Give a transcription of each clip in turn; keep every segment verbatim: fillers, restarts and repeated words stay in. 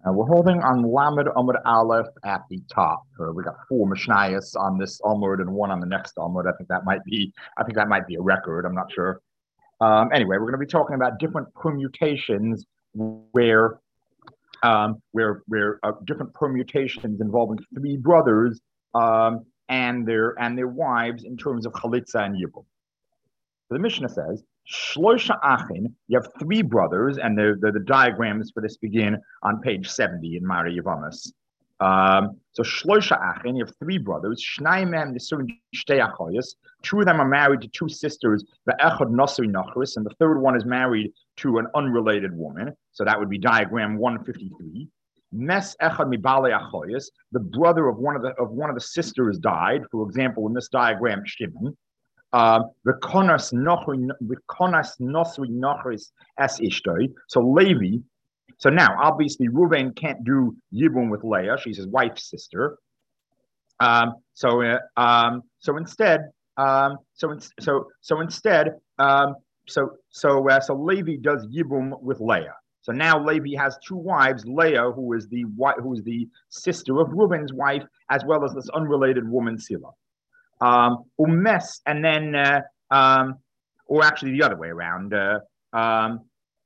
Uh, we're holding on Lamed Amud Aleph at the top. Uh, we got four Mishnayos on this Amud and one on the next Amud. I think that might be, I think that might be a record. I'm not sure. Um, anyway, we're going to be talking about different permutations where, um, where, where uh, different permutations involving three brothers um, and their and their wives in terms of chalitza and yibum. So the Mishnah says, Shloisha Achin, you have three brothers, and the, the, the diagrams for this begin on page seventy in Mari Yavamas. Um, so Shloisha Achin, you have three brothers, Shnai Mem Nisurin Shtei Achoyos, two of them are married to two sisters, Ve'echad Nosri Nachris, and the third one is married to an unrelated woman. So that would be diagram one fifty-three. Mes Echad Mibale Achoyos, the brother of one of the of one of the sisters died. For example, in this diagram, Shimon. The konas nosri nochris as ishtoi. So Levi. So now, obviously, Reuven can't do yibum with Leah. She's his wife's sister. Um, so, uh, um, so instead, um, so in, so so instead, um, so so uh, so Levi does yibum with Leah. So now Levi has two wives: Leah, who is the who is the sister of Reuven's wife, as well as this unrelated woman, Sila. Um, umes, and then, uh, um, or actually the other way around. Uh, um,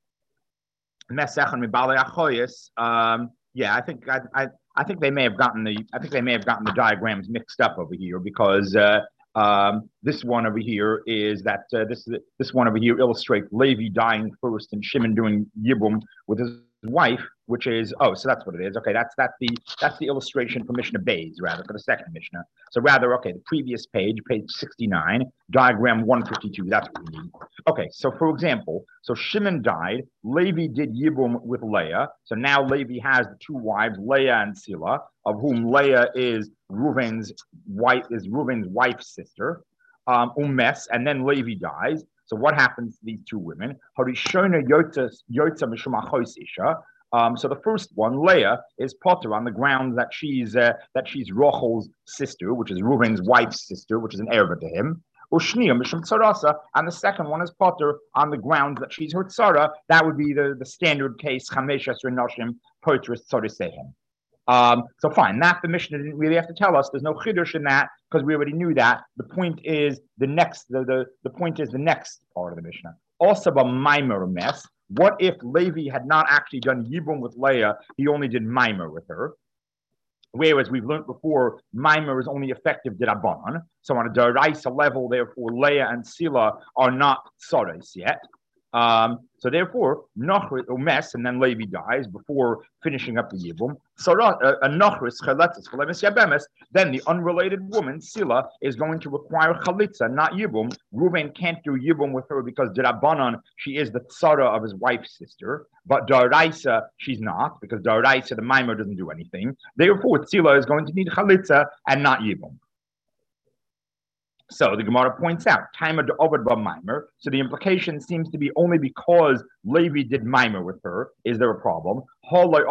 um, yeah, I think I, I, I think they may have gotten the I think they may have gotten the diagrams mixed up over here because uh, um, this one over here is that uh, this this one over here illustrates Levi dying first and Shimon doing yibum with his wife, which is oh, so that's what it is. Okay, that's that's the that's the illustration for Mishnah Bays, rather for the second Mishnah. So rather, okay, the previous page, page sixty-nine, diagram one fifty-two. That's what we need. Okay, so for example, so Shimon died. Levi did yibum with Leah. So now Levi has the two wives, Leah and Sila, of whom Leah is Reuven's wife, is Reuven's wife's sister. Um, umes, and then Levi dies. So what happens to these two women? Harishona Yotza Mishum Achos Isha. Um, so the first one, Leah, is potter on the grounds that she's uh, that she's Rachel's sister, which is Reuven's wife's sister, which is an erva to him. Ushniya Mishum Tzarasa, and the second one is potter on the grounds that she's her tzara. That would be the, the standard case, Chamesh Esrei Noshim Potris Tzarisehem. Um, so fine, that the Mishnah didn't really have to tell us. There's no chiddush in that because we already knew that. The point is the next. The the, the point is the next part of the Mishnah. Also, by Maimer mess. What if Levi had not actually done yibum with Leah? He only did Maimer with her. Whereas we've learned before, Maimer is only effective d'Rabbanan. So on a deraisa level, therefore, Leah and Sila are not tzaros yet. Um, so therefore, Nachris umes, and then Levi dies before finishing up the yibum. So a Nachris chaletzes chalemis yabemes. Then the unrelated woman Sila is going to require chalitza, not yibum. Reuven can't do yibum with her because d'Rabbanan she is the tzara of his wife's sister, but daraisa she's not because daraisa the maimer doesn't do anything. Therefore, Sila is going to need chalitza and not yibum. So the Gemara points out, Taima de Obed ba Maimer. So the implication seems to be only because Levi did Maimer with her. Is there a problem? The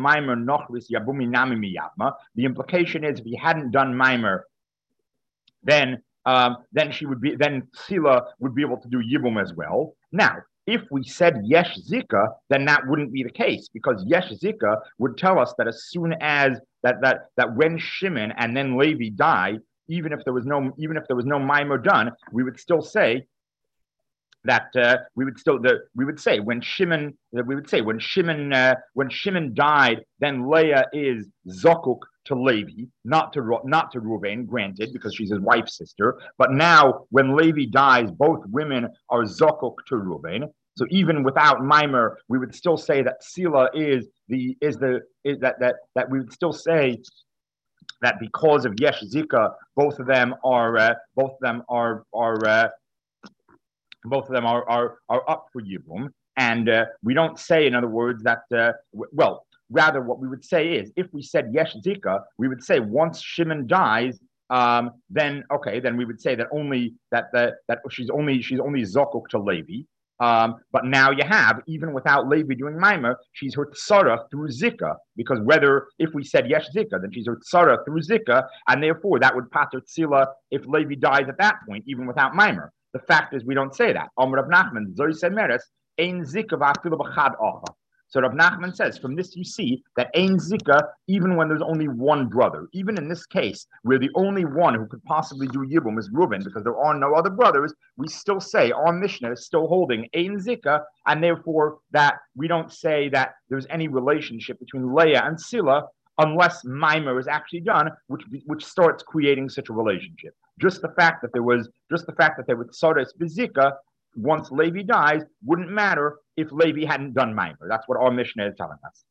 implication is if he hadn't done Maimer, then um, then she would be then Sila would be able to do Yibum as well. Now, if we said Yesh Zika, then that wouldn't be the case because Yesh Zika would tell us that as soon as that that that when Shimon and then Levi die, even if there was no, even if there was no maimer done, we would still say that uh, we would still the, we would say when Shimon we would say when Shimon uh, when Shimon died, then Leah is zokuk to Levi, not to not to Reuven, granted because she's his wife's sister. But now when Levi dies, both women are zokuk to Reuven. So even without maimer, we would still say that Sila is the is the is that that that we would still say that because of Yesh Zika, both of them are uh, both of them are are uh, both of them are are, are up for Yibum, and uh, we don't say, in other words, that uh, w- well, rather what we would say is, if we said Yesh Zika, we would say once Shimon dies, um, then okay, then we would say that only that that that she's only she's only Zokuk to Levi. Um, but now you have, even without Levi doing Maimer, she's her tzara through Zika, because whether, if we said Yesh Zika, then she's her tzara through Zika, and therefore that would pater tzila if Levi dies at that point, even without Maimer. The fact is we don't say that. Amr Rav Nachman, Zoy Semeres, Ein Zika v'afilu b'chad ocha. So Rav Nachman says, from this you see that Ein Zika, even when there's only one brother, even in this case, where the only one who could possibly do Yibum is Reuben, because there are no other brothers, we still say, our Mishnah is still holding Ein Zika, and therefore that we don't say that there's any relationship between Leah and Sila, unless Mimer is actually done, which which starts creating such a relationship. Just the fact that there was, just the fact that there was Sodas Bezika, once Levi dies, wouldn't matter if Levi hadn't done Mimer. That's what our Mishnah is telling us.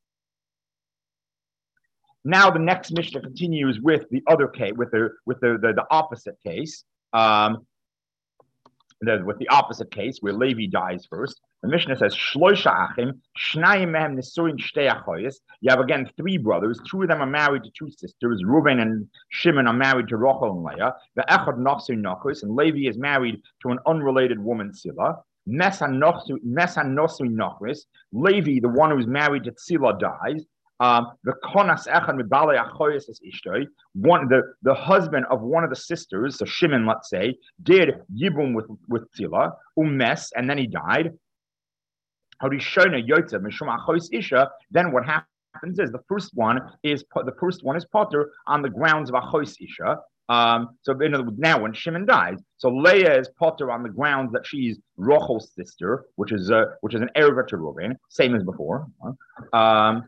Now the next Mishnah continues with the other case, with the with the the, the opposite case, um, the, with the opposite case where Levi dies first. The Mishnah says, Shloisha achim, shnayim mehem nesuin shtei achoyes. You have again three brothers. Two of them are married to two sisters. Reuben and Shimon are married to Rachel and Leah. The echad nosu nachus, and Levi is married to an unrelated woman, Sila. Mesa nosu nachus. Levi, the one who's married to Sila, dies. Um, the konas echad mibale achoyes is ishtoi. One, the the husband of one of the sisters, so Shimon, let's say, did yibum with with Sila, umes, and then he died. Then what happens is the first one is the first one is potter on the grounds of achos isha. Um, so in other words, now when Shimon dies, so Leah is potter on the grounds that she's Rachel's sister, which is uh, which is an erva to Reuben, same as before. Um,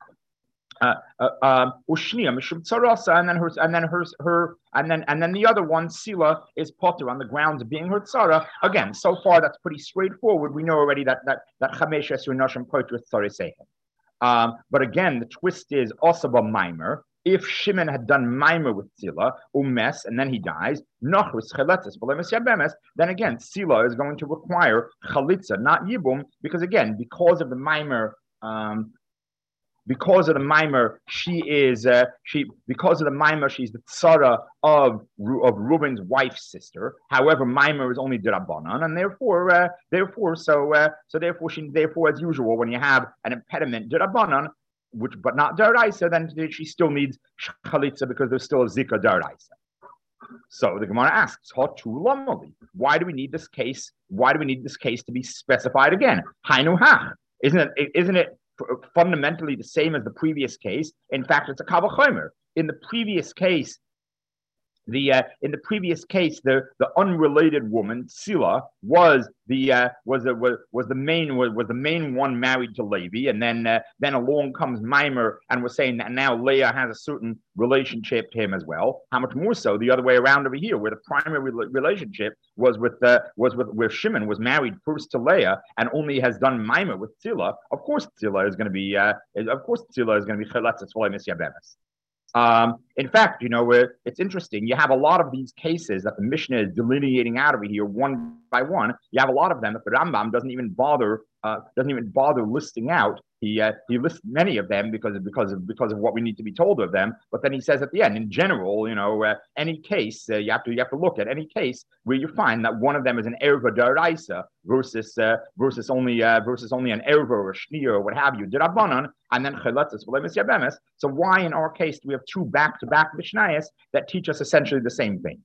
Uh, uh, um, and then her, and then her, her, and then and then the other one, Sila, is potter on the grounds of being her tzara. Again, so far that's pretty straightforward. We know already that that that chamesh esrei nashim potter with tzara seichen. Um, but again, the twist is osaba mimer. If Shimon had done mimer with Sila, umes, and then he dies, nachris chaletzes v'lemes yabemes, then again, Sila is going to require chalitza, not yibum, because again, because of the mimer. Um, Because of the mimer, she is uh, she. Because of the mimer, she's the tzara of of Reuben's wife's sister. However, mimer is only derabanan, and therefore, uh, therefore, so uh, so therefore, she therefore, as usual, when you have an impediment derabanan, which but not deraisa, then she still needs chalitza because there's still a zika deraisa. So the Gemara asks, why do we need this case? Why do we need this case to be specified again? Hainu hach. Isn't it? Isn't it? Fundamentally the same as the previous case. In fact, it's a kavachomer. In the previous case, the uh, in the previous case, the the unrelated woman Sila was the uh, was the was, was the main was, was the main one married to Levi, and then uh, then along comes Mimer, and we're saying that now Leah has a certain relationship to him as well. How much more so the other way around over here, where the primary re- relationship was with uh, was with where Shimon was married first to Leah and only has done Mimer with Sila. Of course, Sila is going to be uh, of course Sila is going to be cheletzes v'lemis yabemes. Um, in fact, you know, uh, it's interesting. You have a lot of these cases that the Mishnah is delineating out over here one by one. You have a lot of them that the Rambam doesn't even bother uh, doesn't even bother listing out. He uh, he lists many of them because of because of because of what we need to be told of them. But then he says at the end, in general, you know, uh, any case uh, you have to you have to look at any case where you find that one of them is an erva daraisa versus uh, versus only uh, versus only an erva or a shnia or what have you dirabanan, and then cheletzes v'lemis yabemes. So why in our case do we have two back-to-back mishnayos that teach us essentially the same thing?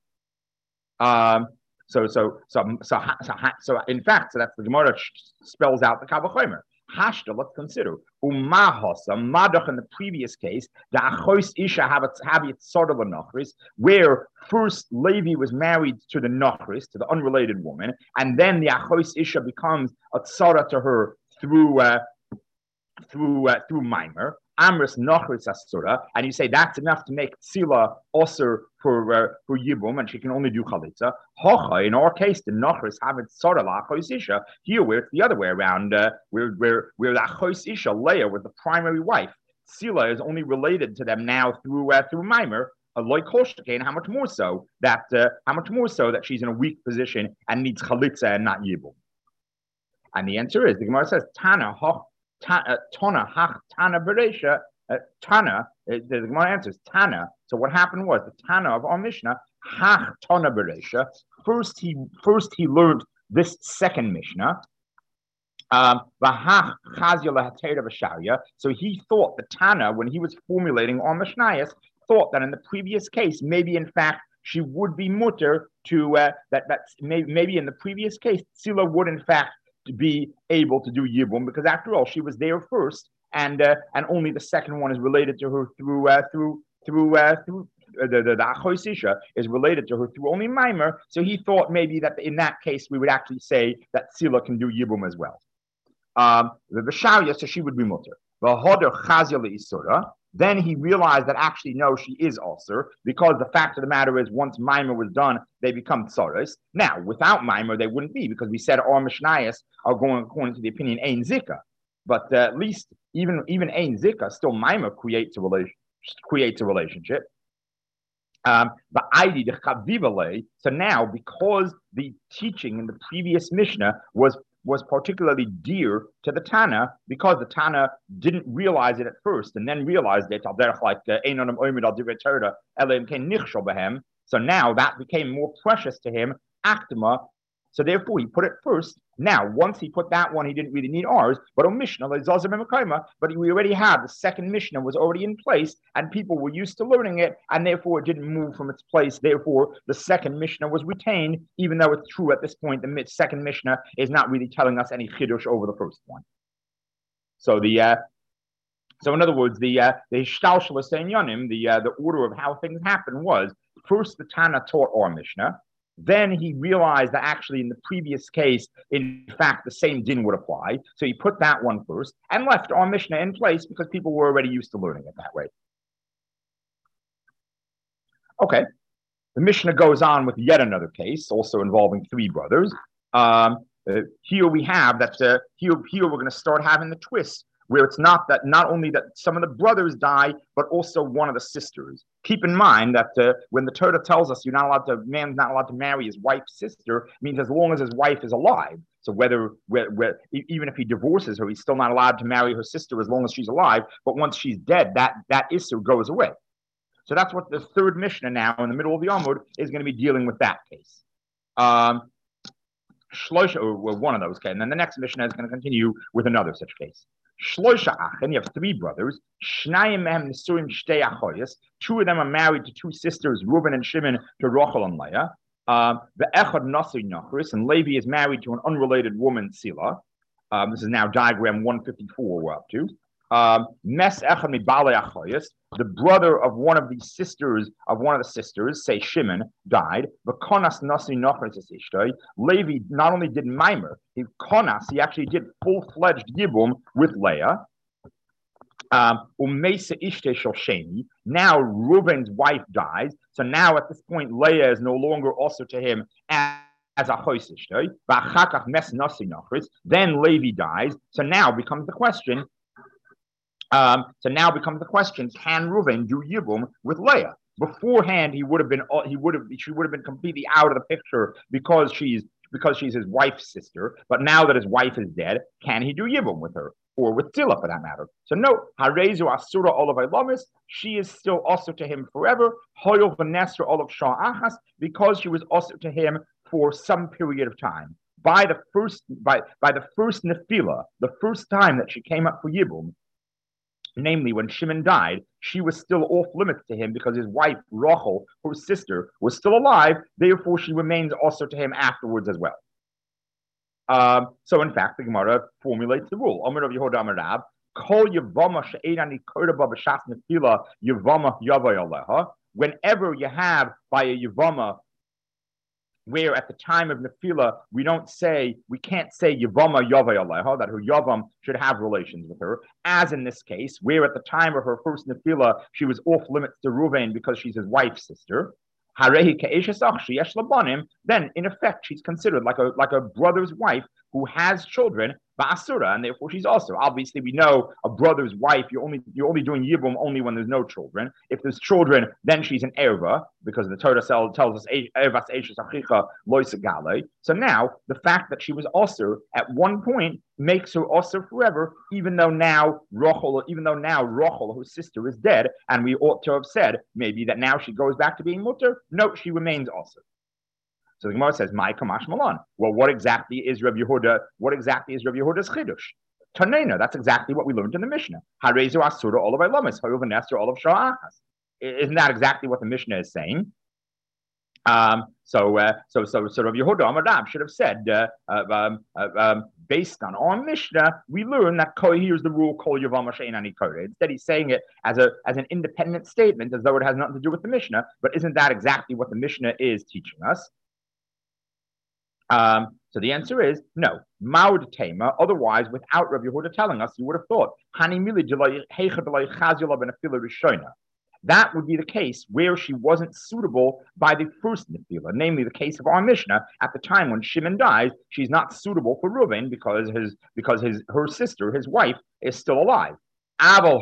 Um, so so so so so so in fact, so that's the Gemara spells out the kavachomer. Hashta, let's consider. Umahasa, Madach in the previous case, the Achos Isha have it sort of a Nachris, where first Levi was married to the Nachris, to the unrelated woman, and then the Achos Isha becomes a Tzara to her through uh, through uh, through Mimer. Amris Nachris Asura, and you say that's enough to make Tzila Osir for uh, for Yibum, and she can only do Chalitza. Hocha, in our case, the Nachris have it Sora La Achos Isha. Here, where it's the other way around, uh, where where where the Achos Isha Leah was the primary wife. Tzila is only related to them now through uh, through Mimer. Like Kolshkein, how much more so that uh, how much more so that she's in a weak position and needs Chalitza and not Yibum. And the answer is the Gemara says Tana Hoch. Tana hach Tana Beresha uh, Tana. Uh, the Gemara answers Tana. So what happened was the Tana of our Mishnah hach Tana Beresha. First he first he learned this second Mishnah. Um, so he thought the Tana, when he was formulating our Mishnayos, thought that in the previous case, maybe in fact she would be mutter to uh, that that maybe, maybe in the previous case Tzila would in fact to be able to do Yibum, because after all, she was there first, and uh, and only the second one is related to her through uh, through through uh, through uh, the the, the Achos Isha is related to her through only Maimer. So he thought maybe that in that case we would actually say that Sila can do Yibum as well. Um, the Visharia, so she would be mutter. Then he realized that actually, no, she is ulcer, because the fact of the matter is, once Maimer was done, they become tsaros. Now, without Maimer, they wouldn't be, because we said our Mishnayos are going according to the opinion Ein Zika. But uh, at least even even Ein Zika, still Maimer creates a relation, creates a relationship. Um, but so now, because the teaching in the previous Mishnah was was particularly dear to the Tana, because the Tana didn't realize it at first and then realized it, like so now that became more precious to him, Aktima. So therefore, he put it first. Now, once he put that one, he didn't really need ours. But on Mishnah, but we already had the second Mishnah was already in place, and people were used to learning it, and therefore it didn't move from its place. Therefore, the second Mishnah was retained, even though it's true at this point the second Mishnah is not really telling us any chidush over the first one. So the uh, so in other words, the uh, the Hishtalshalas Yonim, the uh, the order of how things happened was first the Tana taught our Mishnah. Then he realized that actually in the previous case, in fact, the same din would apply. So he put that one first and left our Mishnah in place because people were already used to learning it that way. Okay. The Mishnah goes on with yet another case, also involving three brothers. Um, uh, here we have that, uh, here, here we're going to start having the twist, where it's not that not only that some of the brothers die, but also one of the sisters. Keep in mind that uh, when the Torah tells us you're not allowed to, man's not allowed to marry his wife's sister, means as long as his wife is alive. So whether, where, where, even if he divorces her, he's still not allowed to marry her sister as long as she's alive. But once she's dead, that that issur goes away. So that's what the third Mishnah now in the middle of the Amud is going to be dealing with that case. Um, Shloisha, or well, one of those cases, and then the next Mishnah is going to continue with another such case. Shloisha Achen, you have three brothers. Shnayim mehem nesurim shtei achoyos. Two of them are married to two sisters, Reuben and Shimon, to Rachel and Leah. Um, the Echad Nasi Nachris, and Levi is married to an unrelated woman, Sila. Um, this is now diagram one fifty-four we're up to. Um, Mes Echad Mibale Achoyos, the brother of one of the sisters of one of the sisters, say Shimon, died. The Konas Nasi Nachris is Ishtoi. Levi not only did Maimer, he Konas, he actually did full-fledged Yibum with Leah. Um, now Reuben's wife dies, so now at this point Leah is no longer also to him as, as a choisishtoi. Then Levi dies, so now becomes the question. Um, so now becomes the question: can Reuben do Yibum with Leah? Beforehand, he would have been he would have she would have been completely out of the picture because she's because she's his wife's sister. But now that his wife is dead, can he do Yibum with her? Or with Zillah for that matter. So no, Harezu Asura Olav Ilamis, she is still also to him forever. Hoyol Vanesra Olav Shah Achas, because she was also to him for some period of time. By the first by by the first Nephila, the first time that she came up for Yibum, namely when Shimon died, she was still off limits to him because his wife Rachel, her sister, was still alive. Therefore, she remains also to him afterwards as well. Um, so in fact, the Gemara formulates the rule. Amar of Yehuda Amar Rab, Kol Yavama she'einani korba b'shas nefila Yavama yavay aleha. Whenever you have by a Yavama, where at the time of nefila we don't say we can't say Yavama yavay aleha, that her Yavam should have relations with her, as in this case, where at the time of her first nefila she was off limits to Ruvain because she's his wife's sister. Then, in effect, she's considered like a like a brother's wife who has children, ba'asura, and therefore she's also. Obviously, we know a brother's wife. You're only you're only doing yibum only when there's no children. If there's children, then she's an erva because the Torah tells us ervas eishes achicha loisagale. So now the fact that she was also at one point makes her also forever, even though now Rachel, even though now Rachel, her sister, is dead, and we ought to have said maybe that now she goes back to being mutter. No, she remains also. So the Gemara says, "My kamash malan." Well, what exactly is Rabbi Yehuda? What exactly is Rabbi Yehuda's chidush? Tanena. That's exactly what we learned in the Mishnah. Harezu asura olav ilamis, hayu v'nesser olav sha'achas. Isn't that exactly what the Mishnah is saying? Um, so, uh, so, so, so Rav Yehuda Amarab should have said, uh, uh, um, uh, um, based on our Mishnah, we learn that kol, here's the rule, kol yavam she'ein ani koreh. Instead, he's saying it as a as an independent statement, as though it has nothing to do with the Mishnah. But isn't that exactly what the Mishnah is teaching us? Um, so the answer is no. Maud tema. Otherwise, without Rav Yehuda telling us, you would have thought hani mili that would be the case where she wasn't suitable by the first Nefila, namely the case of our Mishnah. At the time when Shimon dies, she's not suitable for Reuven because his because his her sister, his wife, is still alive. But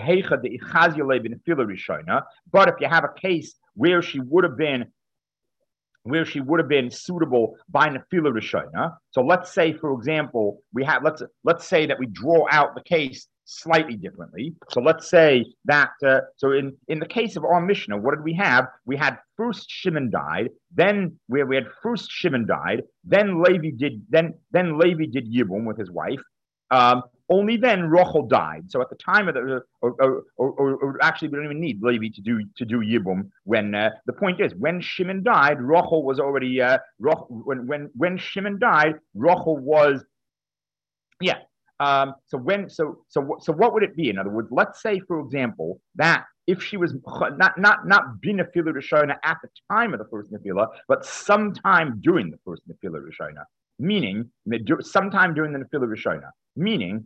if you have a case where she would have been where she would have been suitable by Nefila Rishona. So let's say, for example, we have let's let's say that we draw out the case slightly differently. So let's say that uh, so in in the case of our Mishnah, what did we have? We had first Shimon died, then we, we had first Shimon died, then Levi did then then Levi did Yibum with his wife. Um, only then Rochel died. So at the time of the, or, or, or, or actually, we don't even need Levi to do to do Yibum. When uh, the point is, when Shimon died, Rochel was already uh, Roch, when when when Shimon died, Rochel was, yeah. Um, so when so so so what would it be? In other words, let's say, for example, that if she was not not not bina Nefila Rishona at the time of the first Nefila, but sometime during the first Nefila Rishona, meaning sometime during the Nefila Rishona, meaning.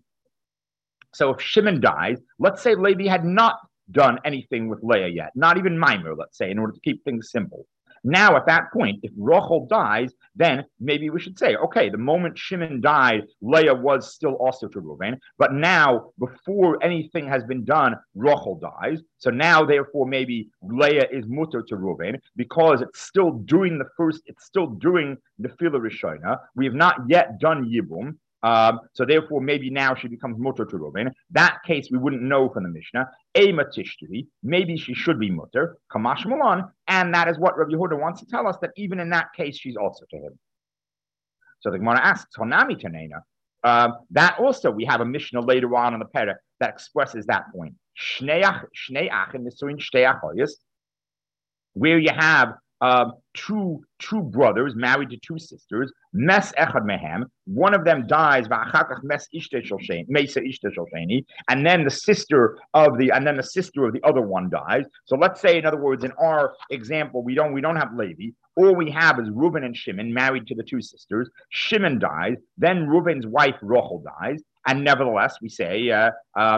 So if Shimon dies, let's say Levi had not done anything with Leah yet, not even Mimer, let's say, in order to keep things simple. Now, at that point, if Rochel dies, then maybe we should say, okay, the moment Shimon died, Leah was still also to Reuven. But now, before anything has been done, Rochel dies. So now, therefore, maybe Leah is mutter to Reuven because it's still doing the first, it's still doing the Nefila Rishona. We have not yet done Yibum. Um, so therefore, maybe now she becomes mutter to Reuven. That case we wouldn't know from the Mishnah. Ema tishtri, maybe she should be mutter. Kamash Malon, and that is what Rabbi Yehuda wants to tell us, that even in that case she's also to him. So the Gemara asks, Honami Tanena. Um, that also we have a Mishnah later on in the Perek that expresses that point. Shnei achin nisuin shtei achoyos, where you have um, two two brothers married to two sisters. Mes echad mehem. One of them dies, mes mesa and then the sister of the and then the sister of the other one dies. So let's say, in other words, in our example, we don't we don't have Levi. All we have is Reuben and Shimon married to the two sisters. Shimon dies, then Reuben's wife Rochel dies. And nevertheless, we say, uh, um,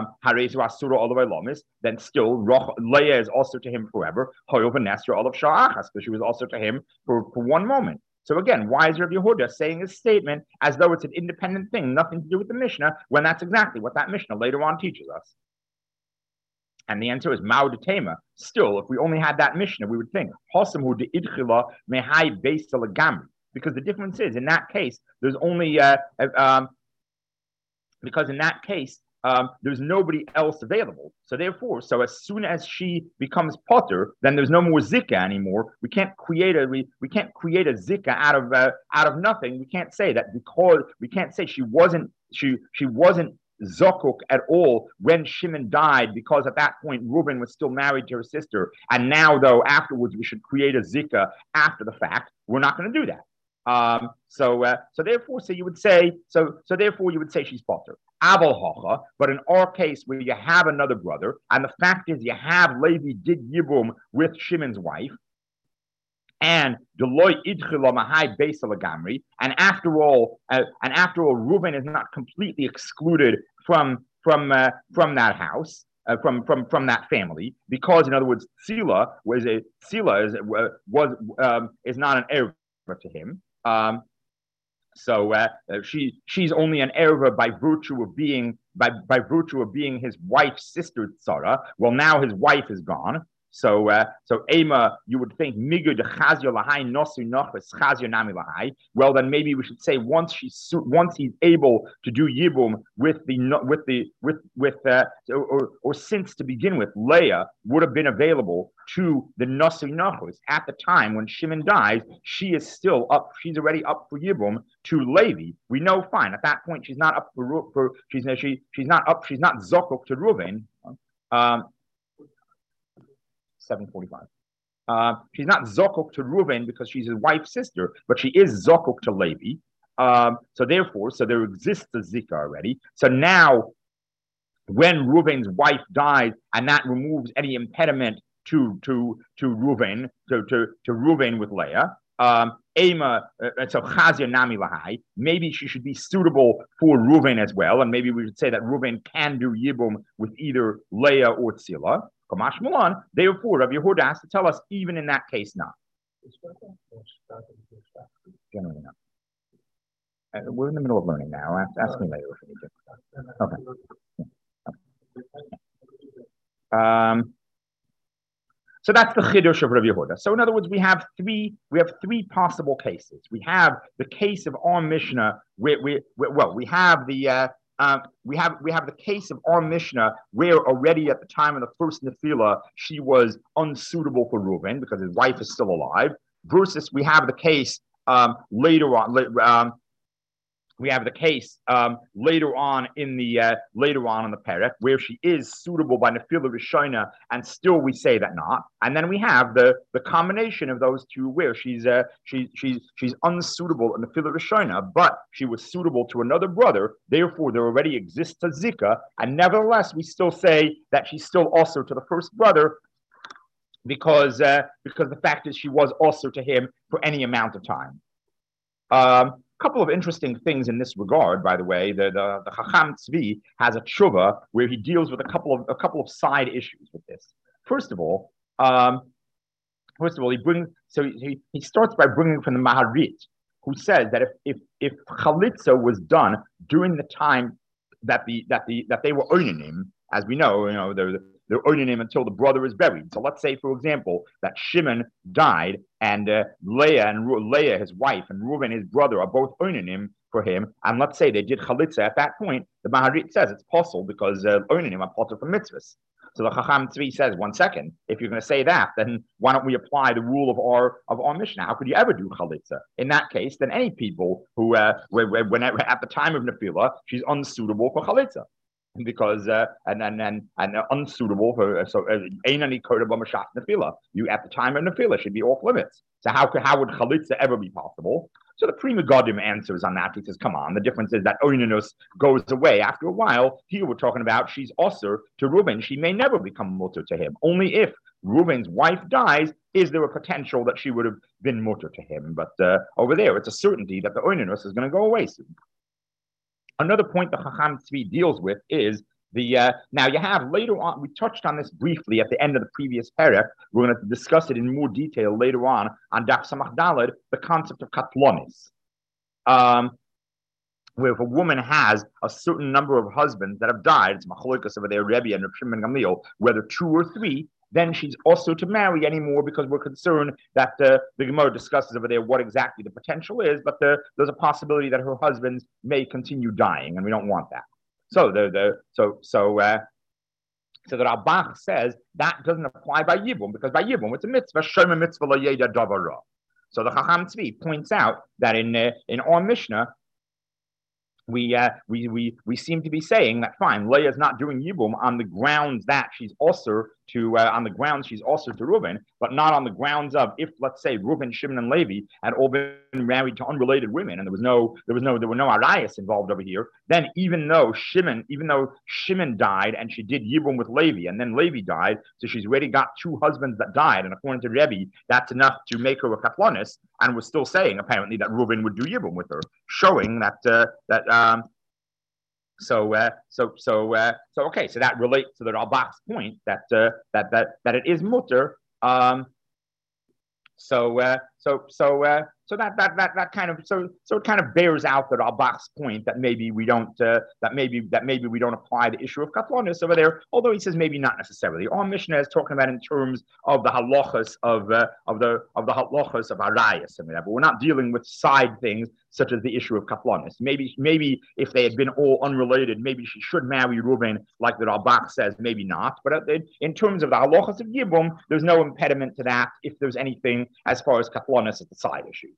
then still, Roch, Leah is also to him forever. Because she was also to him for, for one moment. So again, why is Rabbi Yehuda saying this statement as though it's an independent thing, nothing to do with the Mishnah, when that's exactly what that Mishnah later on teaches us? And the answer is Mao de Tema. Still, if we only had that Mishnah, we would think, because the difference is, in that case, there's only... Uh, um, Because in that case, um, there's nobody else available. So therefore, so as soon as she becomes potter, then there's no more zikah anymore. We can't create a we, we can't create a zikah out of uh, out of nothing. We can't say that because we can't say she wasn't she she wasn't zokuk at all when Shimon died, because at that point Reuben was still married to her sister. And now, though, afterwards we should create a zikah after the fact. We're not going to do that. Um, so, uh, so therefore, so you would say, so, so therefore, you would say she's potter. Abel hocha, but in our case, where you have another brother, and the fact is, you have Levi did Yibum with Shimon's wife, and Deloy idchila mahai beisalagamri, and after all, uh, and after all, Reuben is not completely excluded from from uh, from that house. Uh, from from from that family, because in other words, Tzila was a Tzila is uh, was um, is not an heir to him. Um, so uh, she she's only an erva by virtue of being by by virtue of being his wife's sister Tzara. Well, now his wife is gone. So uh, so Ema, you would think migu de chazio lahai nosu nochus chazio nami lahai. Well, then maybe we should say once she's once he's able to do yibum with the with the with with uh, or, or or since to begin with, Leah would have been available to the nosu nochus at the time when Shimon dies. She is still up. She's already up for yibum to Levi. We know fine at that point she's not up for for she's she she's not up. She's not zokok to Reuven. Um, seven forty-five. Uh, she's not Zokuk to Reuven because she's his wife's sister, but she is Zokuk to Levi. Um, so therefore, so there exists a Zika already. So now, when Reuven's wife dies, and that removes any impediment to to to Reuven, to to to Reuven with Leah. Um, Ema, uh, so Chazia Nami Lahai, maybe she should be suitable for Reuven as well, and maybe we should say that Reuven can do Yibum with either Leah or Tzila. Kamash Milan, therefore, Rabbi Yehuda has to tell us, even in that case, not. Generally not. Uh, we're in the middle of learning now. Ask, ask me later if you need to. Okay. Um, so that's the Chiddush of Rabbi Yehuda. So in other words, we have three we have three possible cases. We have the case of our Mishnah where we, where, well, we have the uh, um, we have we have the case of our Mishnah where already at the time of the first Nefila she was unsuitable for Reuven because his wife is still alive. Versus we have the case um, later on. Um, We have the case um, later on in the uh, later on in the Perek where she is suitable by Nefila Rishona, and still we say that not. And then we have the the combination of those two where she's uh, she, she's she's unsuitable in Nefila Rishona, but she was suitable to another brother. Therefore, there already exists a Zika, and nevertheless we still say that she's still also to the first brother because uh, because the fact is she was also to him for any amount of time. Um, couple of interesting things in this regard, by the way. The the, the Chacham Tzvi has a tshuva where he deals with a couple of a couple of side issues with this. First of all, um, first of all, he brings so he, he starts by bringing from the Maharit, who says that if if if chalitza was done during the time that the that the that they were owning him, as we know, you know, they're they're owning him until the brother is buried. So let's say, for example, that Shimon died and uh, Leah and Ru- Leah, his wife, and Reuven, his brother, are both owning him for him. And let's say they did chalitza at that point. The Maharit says it's possible because uh, owning him are possible for mitzvahs. So the Chacham Tzvi says, one second, if you're going to say that, then why don't we apply the rule of our of our Mishnah? How could you ever do chalitza? In that case, then any people who, uh, whenever at the time of Nefila, she's unsuitable for chalitza. Because uh, and and and, and uh, unsuitable for uh, so ain't any code of Mashat Nefila. You at the time of Nefila should be off limits. So how could how would chalitza ever be possible? So the Pri Megadim answers on that. He says, "Come on, the difference is that oinanus goes away after a while. Here we're talking about she's usher to Reuven. She may never become mutter to him. Only if Reuven's wife dies is there a potential that she would have been mutter to him. But uh, over there, it's a certainty that the oinanus is going to go away soon." Another point the Chacham Tzvi deals with is the, uh, now you have later on, we touched on this briefly at the end of the previous paragraph. We're going to discuss it in more detail later on, on Daf Samach Daled, the concept of katlonis. Um, where if a woman has a certain number of husbands that have died, it's machlokas over there, Rebbe and Reb Shimon Gamliel, whether two or three, then she's also to marry anymore because we're concerned that uh, the Gemara discusses over there what exactly the potential is, but the, there's a possibility that her husbands may continue dying, and we don't want that. So the the so so uh, so the Rambam says that doesn't apply by Yibum because by Yibum it's a mitzvah, shema mitzvah lo yeda davara. So the Chacham Tzvi points out that in uh, in our Mishnah. We, uh, we we we seem to be saying that fine, Leah is not doing Yibum on the grounds that she's also to uh, on the grounds she's also to Reuven, but not on the grounds of if let's say Reuven, Shimon, and Levi had all been married to unrelated women and there was no there was no there were no arayas involved over here. Then even though Shimon even though Shimon died and she did Yibum with Levi and then Levi died, so she's already got two husbands that died, and according to Rebbe, that's enough to make her a katlonis, and we're still saying apparently that Reuven would do Yibum with her, showing that uh, that. Um, so, uh, so, so, uh, so, okay. So that relates to the Rambam's point that uh, that that that it is mutter. Um, so, uh, so, so, uh, so that that that that kind of so so it kind of bears out the Rambam's point that maybe we don't uh, that maybe that maybe we don't apply the issue of katlonis over there. Although he says maybe not necessarily. Our Mishnah is talking about in terms of the halachas of uh, of the of the halachas of arayas. I mean, but we're not dealing with side things such as the issue of katlonis. Maybe maybe if they had been all unrelated, maybe she should marry Reuven, like the Rambam says. Maybe not. But in terms of the halachas of Yibum, there's no impediment to that if there's anything as far as katlonis as the side issue.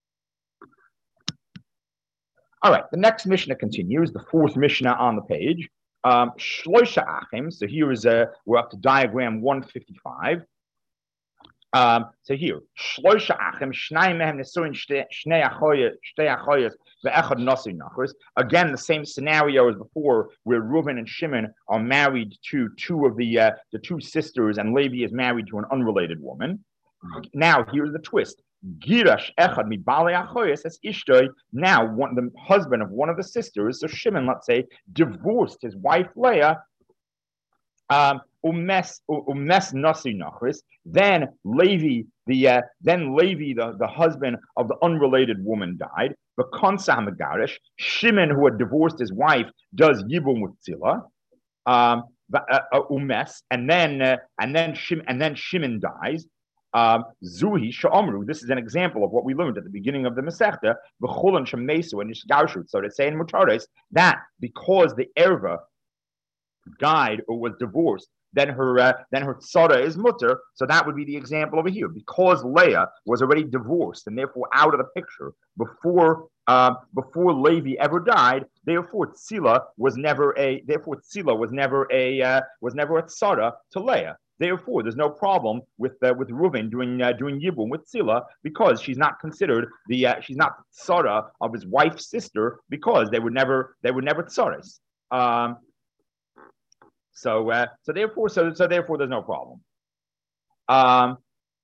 All right, the next Mishnah continues, the fourth Mishnah on the page. Um, Shloisha Achim, so here is a, we're up to diagram one fifty-five. Um, so here, Shloisha Achim, Shnai Mehem Nesuin Shnei Achoyes, Ve'echad Nasi Nachris. Again, the same scenario as before, where Reuben and Shimon are married to two of the uh, the two sisters, and Levi is married to an unrelated woman. Now, here's the twist. Girash Echad Mi Bale Achoyes as Ishtoi. Now, one, the husband of one of the sisters, so Shimon, let's say, divorced his wife Leah. Um, umes umes nasi nachris. Then Levi, the uh, then Levi, the, the husband of the unrelated woman, died. But Konsa Hamagarish, Shimon, who had divorced his wife, does yibum with Tzila. Um, uh, uh, umes, and then uh, and then Shim and then Shimon dies. Um, Zuhi Sha'omru. This is an example of what we learned at the beginning of the Masechta. V'chulan shemesu and Yishgarshu. So to say in Mutares that because the erva died or was divorced, then her uh, then her tzara is mutter. So that would be the example over here. Because Leah was already divorced and therefore out of the picture before uh, before Levi ever died, therefore Tzila was never a therefore Tzila was never a uh, was never a tzara to Leah. Therefore, there's no problem with uh, with Reuven doing uh, doing yibum with Tzila because she's not considered the uh, she's not the tzara of his wife's sister because they were never they were never tzaras. Um, So, uh, so therefore, so so therefore, there's no problem. Um,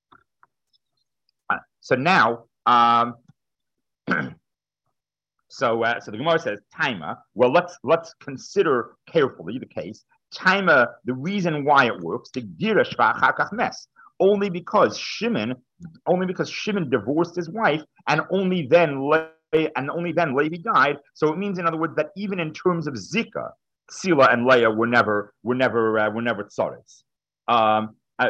so now, um, so uh, so the Gemara says, "Taima." Well, let's let's consider carefully the case. Taima, the reason why it works, the gira shvachakach mes, only because Shimon, only because Shimon divorced his wife, and only then Le- and only then Levi died. So it means, in other words, that even in terms of zika, Tzila and Leah were never were never uh, were never tzaris. Um, uh,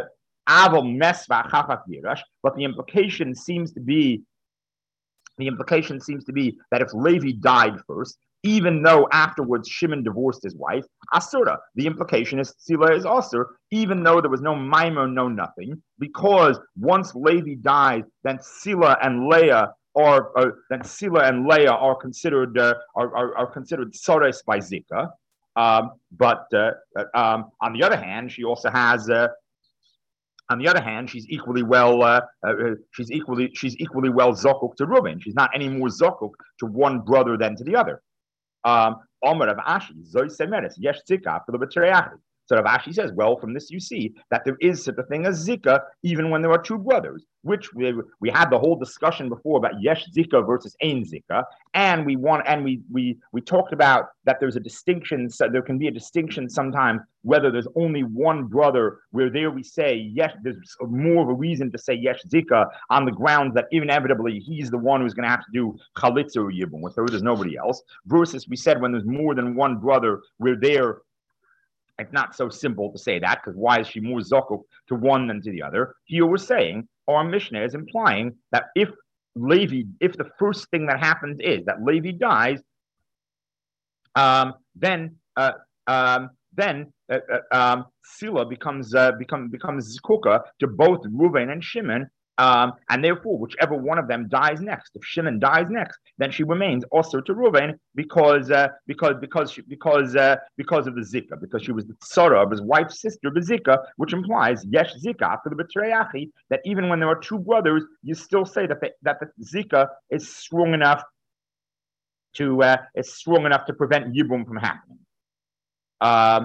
but the implication seems to be the implication seems to be that if Levi died first, even though afterwards Shimon divorced his wife, Asura. The implication is Tzila is Asur, even though there was no Maimer, no nothing, because once Levi dies, then Tzila and Leah are uh, then Tzila and Leah are considered uh, are, are are considered tzares by Zika. Um, but uh, um, on the other hand, she also has. Uh, on the other hand, she's equally well. Uh, uh, she's equally. She's equally well zokuk to Reuben. She's not any more zokuk to one brother than to the other. Um, Omer of Ashi zoy semeres yesh zika for the b'tereachi. So Rav Ashi says, well, from this you see that there is such a thing as Zika, even when there are two brothers, which we, we had the whole discussion before about Yesh Zika versus Ein Zika, and we want and we we we talked about that there's a distinction. So there can be a distinction sometimes whether there's only one brother, where there we say yes, there's more of a reason to say Yesh Zika on the grounds that inevitably he's the one who's going to have to do Chalitza or Yibum with her. There's nobody else. Versus we said when there's more than one brother, where there. It's not so simple to say that, because why is she more zokuk to one than to the other? Here we're saying, or our Mishnah is implying that if Levi, if the first thing that happens is that Levi dies, um, then uh, um, then uh, uh, um, Sila becomes uh, become becomes zikuka to both Reuven and Shimon. Um, and therefore, whichever one of them dies next, if Shimon dies next, then she remains also to Reuven because uh, because because she, because uh, because of the zika, because she was the tzara of his wife's sister, the zika, which implies yesh zika after the betreyachi, that even when there are two brothers, you still say that the, that the zika is strong enough to uh, is strong enough to prevent yibum from happening. Um,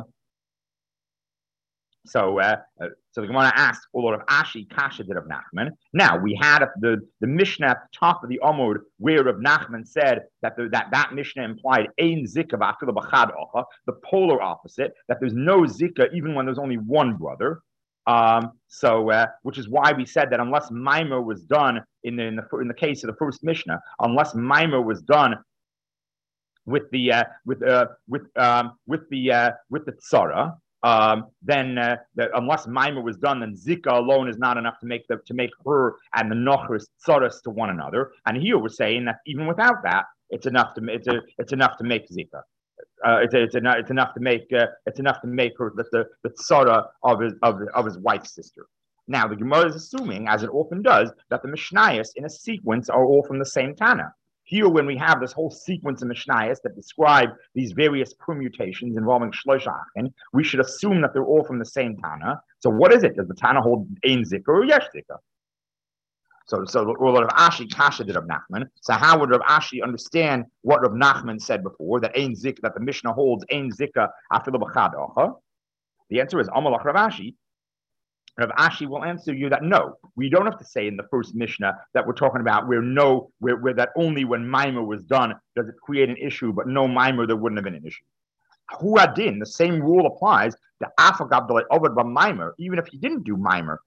So, uh, uh, so the Gemara asked a lot of Ashi Kasha did of Nachman. Now we had the the Mishnah at the top of the Amud where Rav Nachman said that the, that that Mishnah implied ein zika v'afilu b'chad ocha, the polar opposite, that there's no zika even when there's only one brother. Um, so, uh, which is why we said that unless Maimer was done in the, in the in the case of the first Mishnah, unless Maimer was done with the uh, with uh, with um, with the uh, with the tzara. Um, then uh, the, unless Maimer was done, then Zika alone is not enough to make the to make her and the Nochris tzaras to one another. And here we're saying that even without that, it's enough to it's a, it's enough to make Zika. Uh, it's it's, enough, it's enough to make uh, it's enough to make her the the, the tzara of his of, of his wife's sister. Now the Gemara is assuming, as it often does, that the Mishnayos in a sequence are all from the same Tana. Here, when we have this whole sequence of Mishnayos that describe these various permutations involving Shloisha Achin, we should assume that they're all from the same Tana. So what is it? Does the Tana hold Ein Zikr or Yesh Zikr? So, so Rav Ashi Kasha did Rav Nachman. So how would Rav Ashi understand what Rav Nachman said before, that Ein Zikr, that the Mishnah holds Ein Zikr after the B'chad Ocha? The answer is Amalach Rav Ashi. Rav Ashi will answer you that no, we don't have to say in the first Mishnah that we're talking about where no, where, where that only when Maimer was done does it create an issue, but no Maimer there wouldn't have been an issue. Huadin, the same rule applies to Afagab Dalai Ovad Maimer, even if he didn't do Maimer.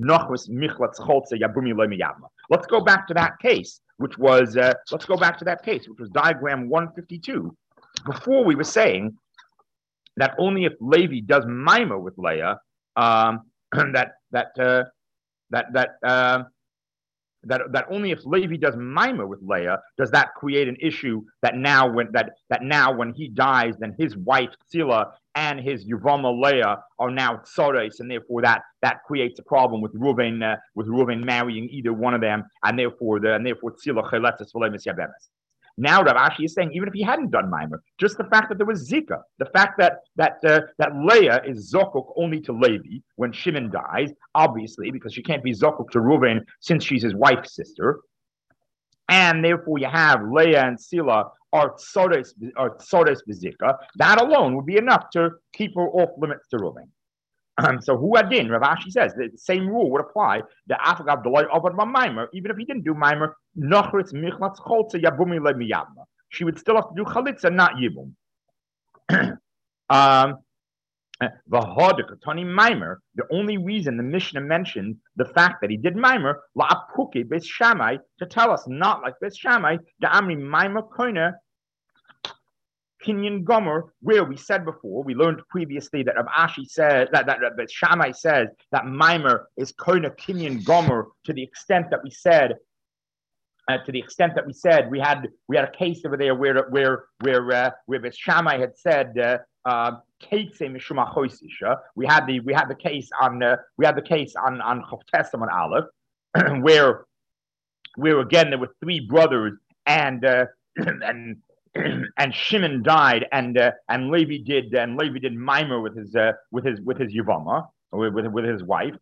Let's go back to that case, which was uh, let's go back to that case, which was diagram one fifty-two. Before we were saying that only if Levi does Maimer with Leah, um, that that uh, that that uh, that that only if Levi does Maimer with Leah does that create an issue that now when that that now when he dies, then his wife Tzila and his Yuvama Leah are now Tzores, and therefore that that creates a problem with Reuven uh, with Reuven marrying either one of them, and therefore the and therefore Tzila Cheletzes V'Lemis Yabemes. Now Rav Ashi is saying, even if he hadn't done Maimer, just the fact that there was Zika, the fact that that uh, that Leah is Zokuk only to Levi when Shimon dies, obviously, because she can't be Zokuk to Reuven since she's his wife's sister, and therefore you have Leah and Sila are Tzores are Tzores B'Zika. That alone would be enough to keep her off limits to Reuven. Um, so Huadin, Rav Ashi says the same rule would apply. The Afagav Dalai Avad Maimer, even if he didn't do Maimer, Nochritz Michlatz Cholza Yabumi Lemiyabma. She would still have to do Chalitza, not Yibum. um, Tony Maimer, the only reason the Mishnah mentioned the fact that he did Maimer, La'apuke Bes Shammai, to tell us not like Bes Shammai, the Amri Maimer Koine, Kinyan Gomer, where we said before, we learned previously that Rav Ashi says that that, that, that Shammai says that Maimer is Koina Kinyan Gomer to the extent that we said, uh, to the extent that we said we had we had a case over there where where where uh, where Shammai had said uh, uh, we had the we had the case on uh, we had the case on on Chof Testament Aleph where where again there were three brothers and uh, and and Shimon died, and uh, and Levi did, and Levi did Maimer with his uh, with his with his Yavama, with, with with his wife,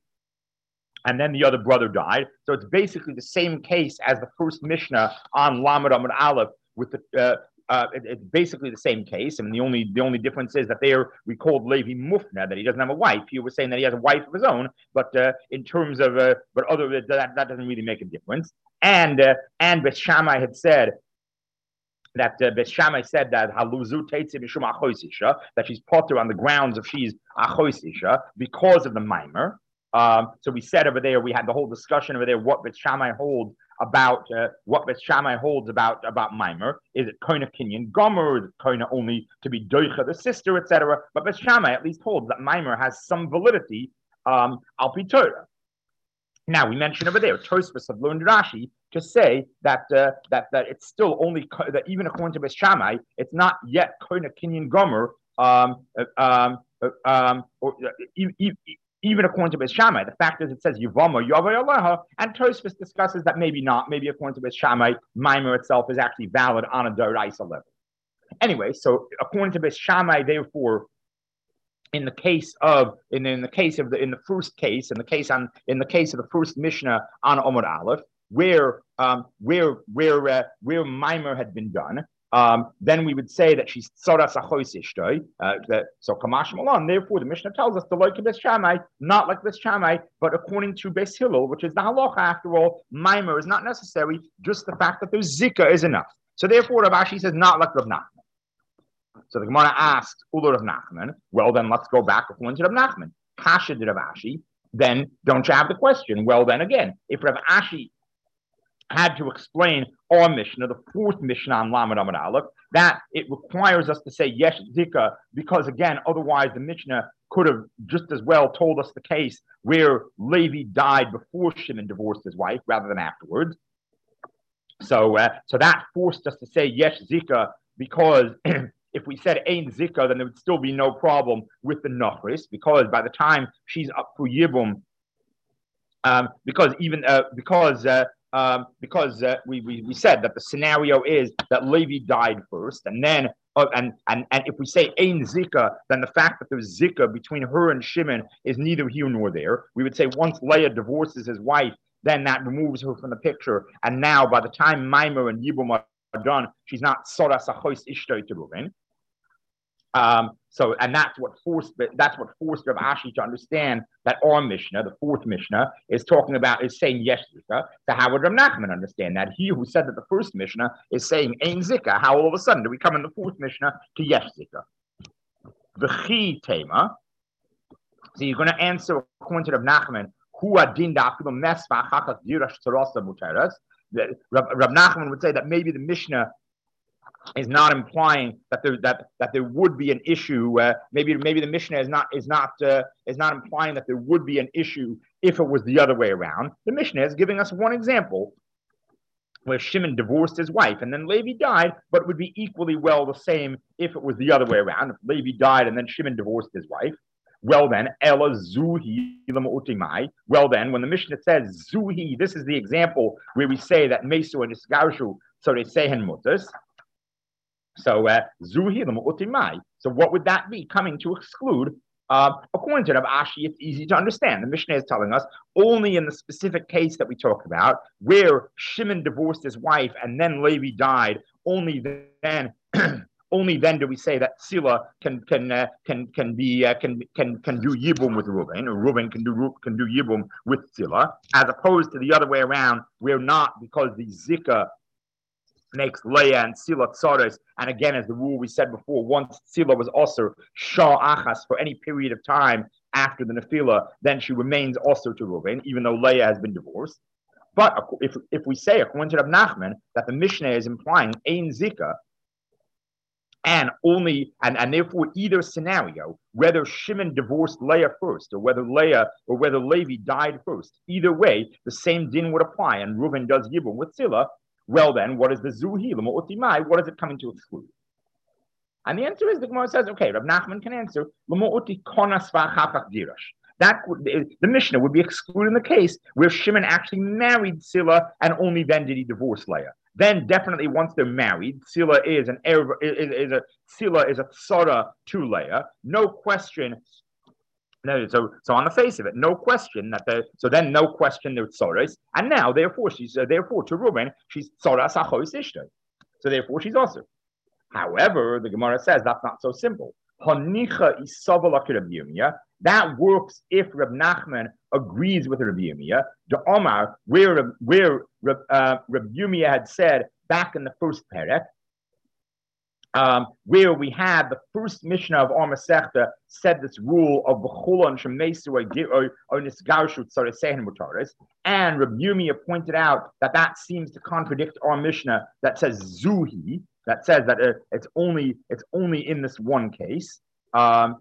and then the other brother died. So it's basically the same case as the first Mishnah on Lamed Amud Aleph. With the uh, uh, it, it's basically the same case, and the only the only difference is that there we called Levi Mufna, that he doesn't have a wife. He was saying that he has a wife of his own, but uh, in terms of uh, but other that that doesn't really make a difference. And uh, and Beth Shammai had said that uh, Beth Shammai said that Haluzu Teitze Mishum Achoisisha, that she's potter on the grounds of she's Achoisisha because of the Maimer. Um, so we said over there, we had the whole discussion over there, what Beth Shammai holds about uh, what Beth Shammai holds about about Maimer. Is it Koina Kinyan Gomer, or is it Koina only to be Doicha, the sister, et cetera? But Beth Shammai at least holds that Maimer has some validity um, al pi Torah. Now we mentioned over there, Tosfos have learned Rashi to say that uh, that that it's still only that even according to Beth Shammai, it's not yet Koina Kinyan Gomer, um, um, um, or uh, e- e- even according to Beth Shammai. The fact is, it says Yavama Yavay Aleha, and Tosfos discusses that maybe not. Maybe according to Beth Shammai, Maimer itself is actually valid on a Doraisa level. Anyway, so according to Beth Shammai, therefore, in the case of in, in the case of the in the first case in the case on in the case of the first Mishnah on Amud Aleph, where um, where where uh, where Maimer had been done, um, then we would say that she's tzoras achois ishtoi. Uh, so Kamash Malan. Therefore, the Mishnah tells us the like of Beth Shammai, not like Beth Shammai, but according to Beis Hillel, which is the halacha. After all, Maimer is not necessary; just the fact that there's zika is enough. So therefore, Rav Ashi says not like Rav Nachman. So the Gemara asked Ula Rav Nachman, well then let's go back according to Rav Nachman. Kasha did Rav Ashi, then don't you have the question? Well then again, if Rav Ashi had to explain our Mishnah, the fourth Mishnah on Lamed Amud Aleph, that it requires us to say Yesh Zika, because again, otherwise the Mishnah could have just as well told us the case where Levi died before Shimon divorced his wife rather than afterwards. So, uh, so that forced us to say Yesh Zika because if we said Ein Zika, then there would still be no problem with the Nachris, because by the time she's up for Yibum, um, because even uh, because uh, um, because uh, we, we we said that the scenario is that Levi died first, and then uh, and and and if we say Ein Zika, then the fact that there's Zika between her and Shimon is neither here nor there. We would say once Leah divorces his wife, then that removes her from the picture, and now by the time Maimer and Yibum are done, she's not Sora Sachois Ishtoi to Reuven. Um, so, and that's what forced that's what forced Rav Ashi to understand that our Mishnah, the fourth Mishnah, is talking about is saying Yesh Zika. So how would Rav Nachman understand that? He who said that the first Mishnah is saying Ein Zika, how all of a sudden do we come in the fourth Mishnah to Yesh Zika? V'chi Tema. So you're going to answer according to Rav Nachman, Hu Adin Da'afilu Mesva Chachas Dirash Tzarasa Muteres. Rav Nachman would say that maybe the Mishnah is not implying that there that that there would be an issue. Uh, maybe maybe the Mishnah is not is not uh, is not implying that there would be an issue if it was the other way around. The Mishnah is giving us one example where Shimon divorced his wife and then Levi died, but it would be equally well the same if it was the other way around. If Levi died and then Shimon divorced his wife. Well then, Ella Zuhi Utimai. Well then, when the Mishnah says Zuhi, this is the example where we say that Mesu and Isgarshu, so they say hen mutters. So, uh, so what would that be coming to exclude? Uh, according to Rav Ashi, it's easy to understand. The Mishnah is telling us only in the specific case that we talk about, where Shimon divorced his wife and then Levi died. Only then, only then do we say that Sila can can uh, can can be uh, can can can do Yibum with Reuven, or Reuven can do can do Yibum with Sila, as opposed to the other way around, where not, because the Zika makes Leah and Sila tzaros, and again, as the rule we said before, once Sila was also Shah Achas for any period of time after the Nefila, then she remains also to Reuven, even though Leah has been divorced. But if if we say, according to Rav Nachman, that the Mishnah is implying Ein Zika, and only and, and therefore either scenario, whether Shimon divorced Leah first, or whether Leah or whether Levi died first, either way, the same din would apply, and Reuven does Yibum with Sila. Well then, what is the Zuhi, L'mo'otimai? What is it coming to exclude? And the answer is, the Gemara says, okay, Rav Nachman can answer, L'mo'oti konas v'achachach dirash. That would, the Mishnah would be excluding the case where Shimon actually married Sila and only then did he divorce Leah. Then definitely once they're married, Sila is an is, is a Sila is a tzara to Leah. No question. No, so so on the face of it, no question that the so then no question they're tzoras, and now therefore she's uh, therefore to Reuben she's tzoras achos ishtay, so therefore she's also. However, the Gemara says that's not so simple. Hanicha isavala Rabbi Yirmiyah. That works if Reb Nachman agrees with Rabbi Yirmiyah. The Omar, where where uh, Rabbi Yirmiyah had said back in the first perek, um, where we had the first Mishnah of our Masechta said this rule of b'chulon shemesu or nisgarshu tzaresehen mutaris, and Rabbi Yirmiyah pointed out that that seems to contradict our Mishnah that says zuhi, that says that uh, it's only it's only in this one case. Um,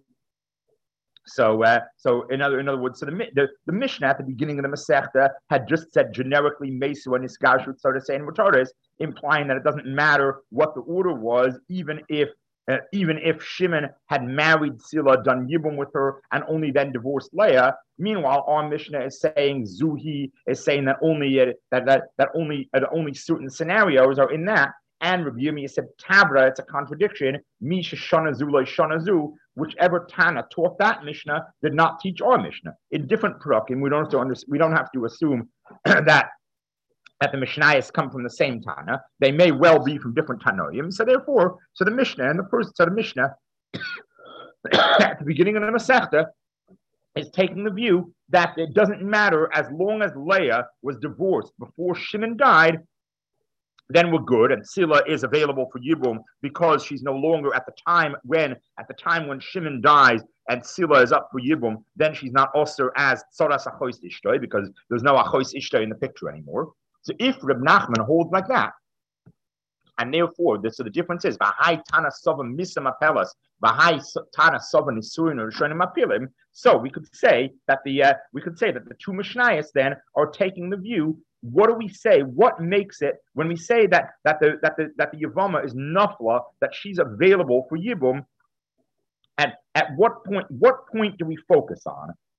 So, uh, so in other in other words, so the, the the Mishnah at the beginning of the Masechta had just said generically Mesu and Isgarshu Tzardasein Mutaris, implying that it doesn't matter what the order was, even if uh, even if Shimon had married Sila, done Yibum with her, and only then divorced Leah. Meanwhile, our Mishnah is saying Zuhi is saying that only uh, that that that only uh, only certain scenarios are in that. And Rabbi Yirmiyah said, Tabra, it's a contradiction. Mi shana zu lo shana zu. Whichever Tana taught that Mishnah did not teach our Mishnah. In different Purakim, we don't have to under, we don't have to assume that that the Mishnayos come from the same Tana. They may well be from different Tanoim. So therefore, so the Mishnah and the first so the Mishnah at the beginning of the Masechta is taking the view that it doesn't matter as long as Leah was divorced before Shimon died. Then we're good, and Sila is available for Yibum because she's no longer at the time when at the time when Shimon dies and Sila is up for Yibum. Then she's not also as Tzoras Achos Ishtoi because there's no Achos Ishtoi in the picture anymore. So if Reb Nachman holds like that, and therefore, the, so the difference is Bahai Tana Sovan Misa Mapelas, Bahai Tana Sovan Isurin or Shonim Apilim. So we could say that the uh, we could say that the two Mishnayos then are taking the view. What do we say? What makes it when we say that that the that the that the Yavama is nafla, that she's available for Yibum? At at what point? What point do we focus on?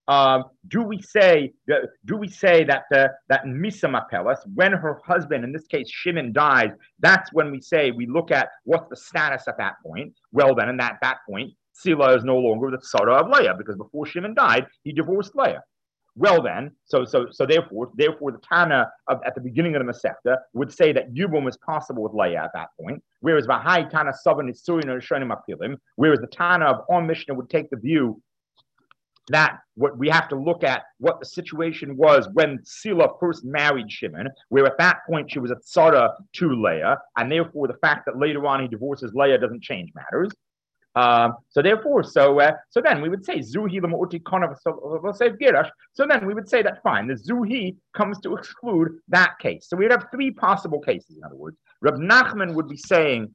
Um, do we say do we say that uh, that Misa Mapelas, when her husband, in this case Shimon, dies, that's when we say we look at what's the status at that point? Well, then, and at that point, Sila is no longer the Tzara of Leah, because before Shimon died, he divorced Leah. Well, then, so so so therefore, therefore, the Tana of, at the beginning of the Masechta would say that Yibum is possible with Leah at that point, whereas Vahai Tana Savan is Surin or Shonim Apilim, whereas the Tana of On Mishnah would take the view that what we have to look at what the situation was when Sila first married Shimon, where at that point she was a tzara to Leah, and therefore the fact that later on he divorces Leah doesn't change matters. Um, so therefore, so uh, so then we would say Zuhi l'ma'uti konav v'sev girash. So then we would say that fine, the Zuhi comes to exclude that case. So we'd have three possible cases. In other words, Reb Nachman would be saying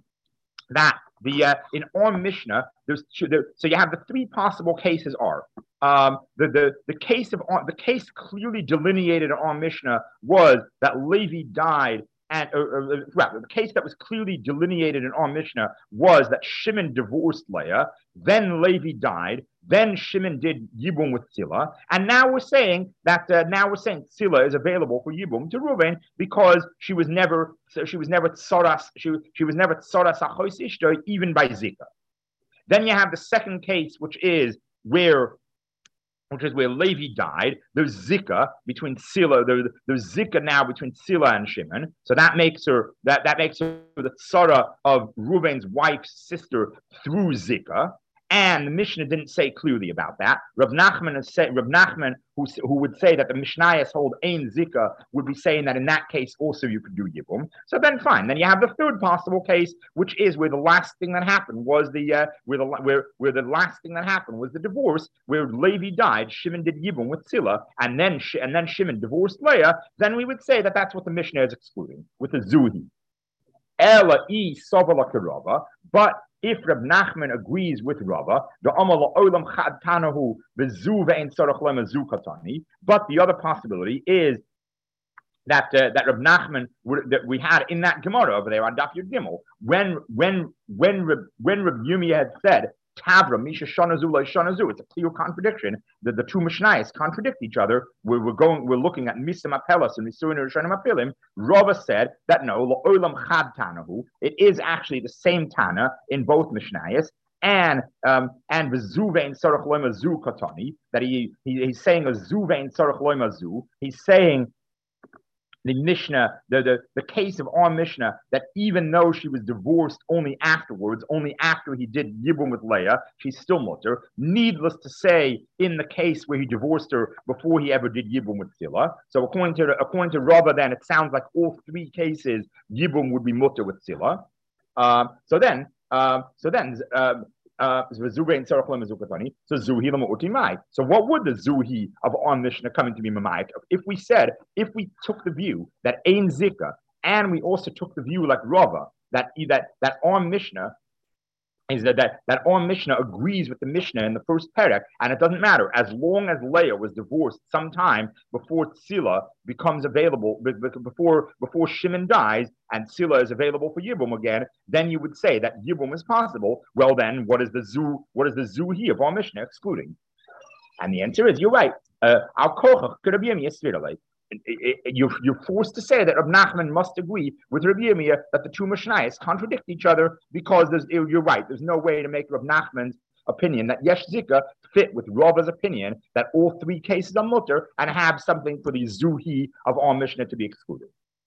that the uh, in our Mishnah, there's two, there, so you have the three possible cases are um, the the the case of the case clearly delineated in our Mishnah was that Levi died, and uh, uh, well, the case that was clearly delineated in our Mishnah was that Shimon divorced Leah, then Levi died, then Shimon did Yibum with Sila, and now we're saying that uh, now we're saying Sila is available for Yibum to Reuven because she was never so she was never tzoras she she was never tzoras achos ishto even by Zika. Then you have the second case, which is where which is where Levi died. There's Zika between Sila. There, there's Zika now between Sila and Shimon. So that makes her that, that makes her the tzara of Reuven's wife's sister through Zika. And the Mishnah didn't say clearly about that. Rav Nachman, is say, Rav Nachman who, who would say that the Mishnayos hold Ein Zika, would be saying that in that case also you could do Yibum. So then fine. Then you have the third possible case, which is where the last thing that happened was the uh, where the where where the last thing that happened was the divorce, where Levi died, Shimon did Yibum with Sila, and then and then Shimon divorced Leah. Then we would say that that's what the Mishnah is excluding with the Zuhi. Ela I Sovala Kirava, but if Reb Nachman agrees with Rava, the Amal Olam Chad Tanahu Bezu Ve'en Tzarech Lema Zukatani. But the other possibility is that uh, that Reb Nachman would, that we had in that Gemara over there on Daf Yud Gimel, when when when Reb, when Reb Yumi had said Tavra Misha Shanazu Lo Shanazu, it's a clear contradiction that the two Mishnayos contradict each other. We're, we're going, we're looking at Misa Mapelas and Misurin Rishonim Apilim. Rava said that no, Lo Olam Chad Tanahu, it is actually the same Tana in both Mishnayos. And um, and the Zuvein Sarach Loima Zu Katani, that he, he he's saying a Zuvein Sarach Loima Zu. He's saying the Mishnah, the, the, the case of our Mishnah, that even though she was divorced only afterwards, only after he did Yibum with Leah, she's still mutter. Needless to say, in the case where he divorced her before he ever did Yibum with Sila. So according to according to Rava, then it sounds like all three cases Yibum would be mutter with Sila. Um, so then, um, so then, um, Uh, so Zuhi Utimai. So what would the Zuhi of our Mishnah coming to be Mamaik? If we said, if we took the view that Ein Zika, and we also took the view like Rava, that that that our Mishnah is that, that that our Mishnah agrees with the Mishnah in the first perek, and it doesn't matter as long as Leah was divorced sometime before Sila becomes available, before before Shimon dies, and Sila is available for Yibum again. Then you would say that Yibum is possible. Well, then what is the zu what is the zuhi of our Mishnah excluding? And the answer is you're right. Al kochach could have been yesviralei. You're, you're forced to say that Reb Nachman must agree with Rabbi Yirmiyah that the two Mishnayos contradict each other, because there's, you're right, there's no way to make Reb Nachman's opinion that Yesh Zika fit with Rava's opinion that all three cases are mutter and have something for the Zuhi of our Mishnah to be excluded.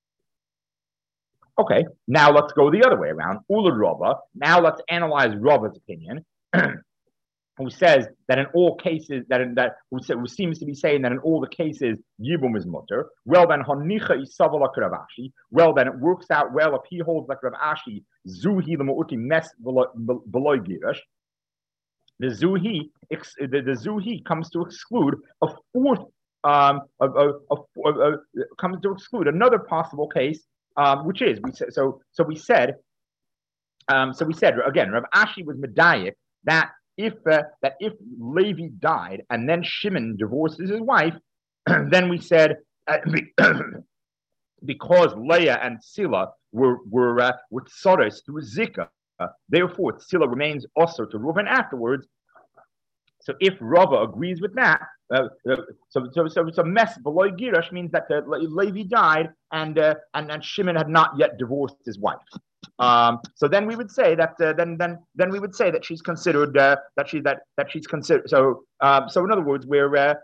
Okay, now let's go the other way around. Ula Rava. Now let's analyze Rava's opinion. Who says that in all cases, that in, that who, say, who seems to be saying that in all the cases Yibum is mutter. Well then, Hanicha Isavala like Rav Ashi. Well then, it works out well if he holds like Rav Ashi. Zuhi the Ma'uti mes beloy girash. The Zuhi, the, the Zuhi comes to exclude a fourth, um, a, a, a, a, a, comes to exclude another possible case, um, which is we said so. So we said, um, so we said again, Rav Ashi was medayik that. If uh, that if Levi died and then Shimon divorces his wife, then we said uh, because Leah and Sila were were uh, were tzoros through Zika, uh, therefore Sila remains also to Reuven afterwards. So if Rava agrees with that, uh, uh, so so so so mes below Girash means that uh, Levi died and uh, and and Shimon had not yet divorced his wife. Um, so then we would say that uh, then then then we would say that she's considered uh, that she that that she's considered. So um, so in other words, we're uh,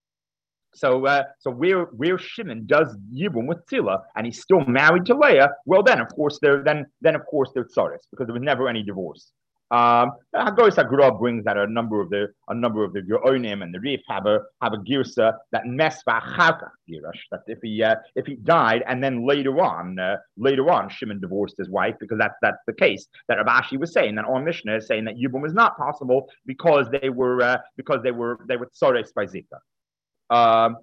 so uh, so where where Shimon does Yibum with Tzila and he's still married to Leah, well then of course there then then of course there's Tzaris because there was never any divorce. Um, Hagoyis Hagra brings that a number of the a number of the Geonim and the Rif have a have a girsa that mesva chavkach girash that if he uh, if he died and then later on uh, later on Shimon divorced his wife because that's that's the case that Rav Ashi was saying that our Mishnah is saying that Yibum was not possible because they were uh, because they were they were tzores by Zika. Um,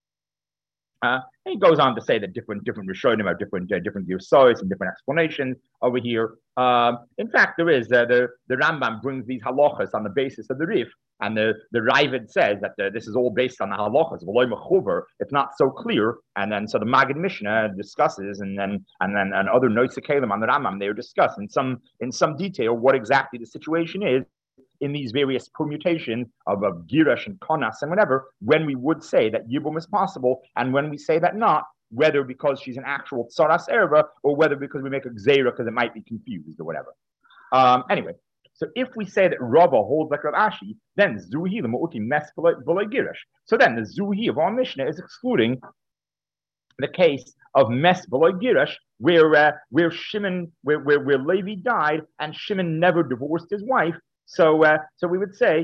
Uh, and he goes on to say that different different Rishonim have different uh, different girsos and different explanations over here. Um, in fact, there is uh, the the Rambam brings these halachas on the basis of the Rif, and the the Ravid says that uh, this is all based on the halachas. It's not so clear, and then so the Maggid Mishnah discusses, and then and then and other notes on the Rambam they discuss in some in some detail what exactly the situation is in these various permutations of, of Girash and Konas and whatever, when we would say that Yibum is possible, and when we say that not, whether because she's an actual Tsaras Erva, or whether because we make a Gzeira because it might be confused or whatever. Um, anyway, so if we say that Rava holds like Rav Ashi, then Zuhi the Ma'uti Mes B'lai Girash. So then the Zuhi of our Mishnah is excluding the case of Mes B'lai Girash, where uh, where Shimon, where, where where Levi died and Shimon never divorced his wife. So, uh, so we would say,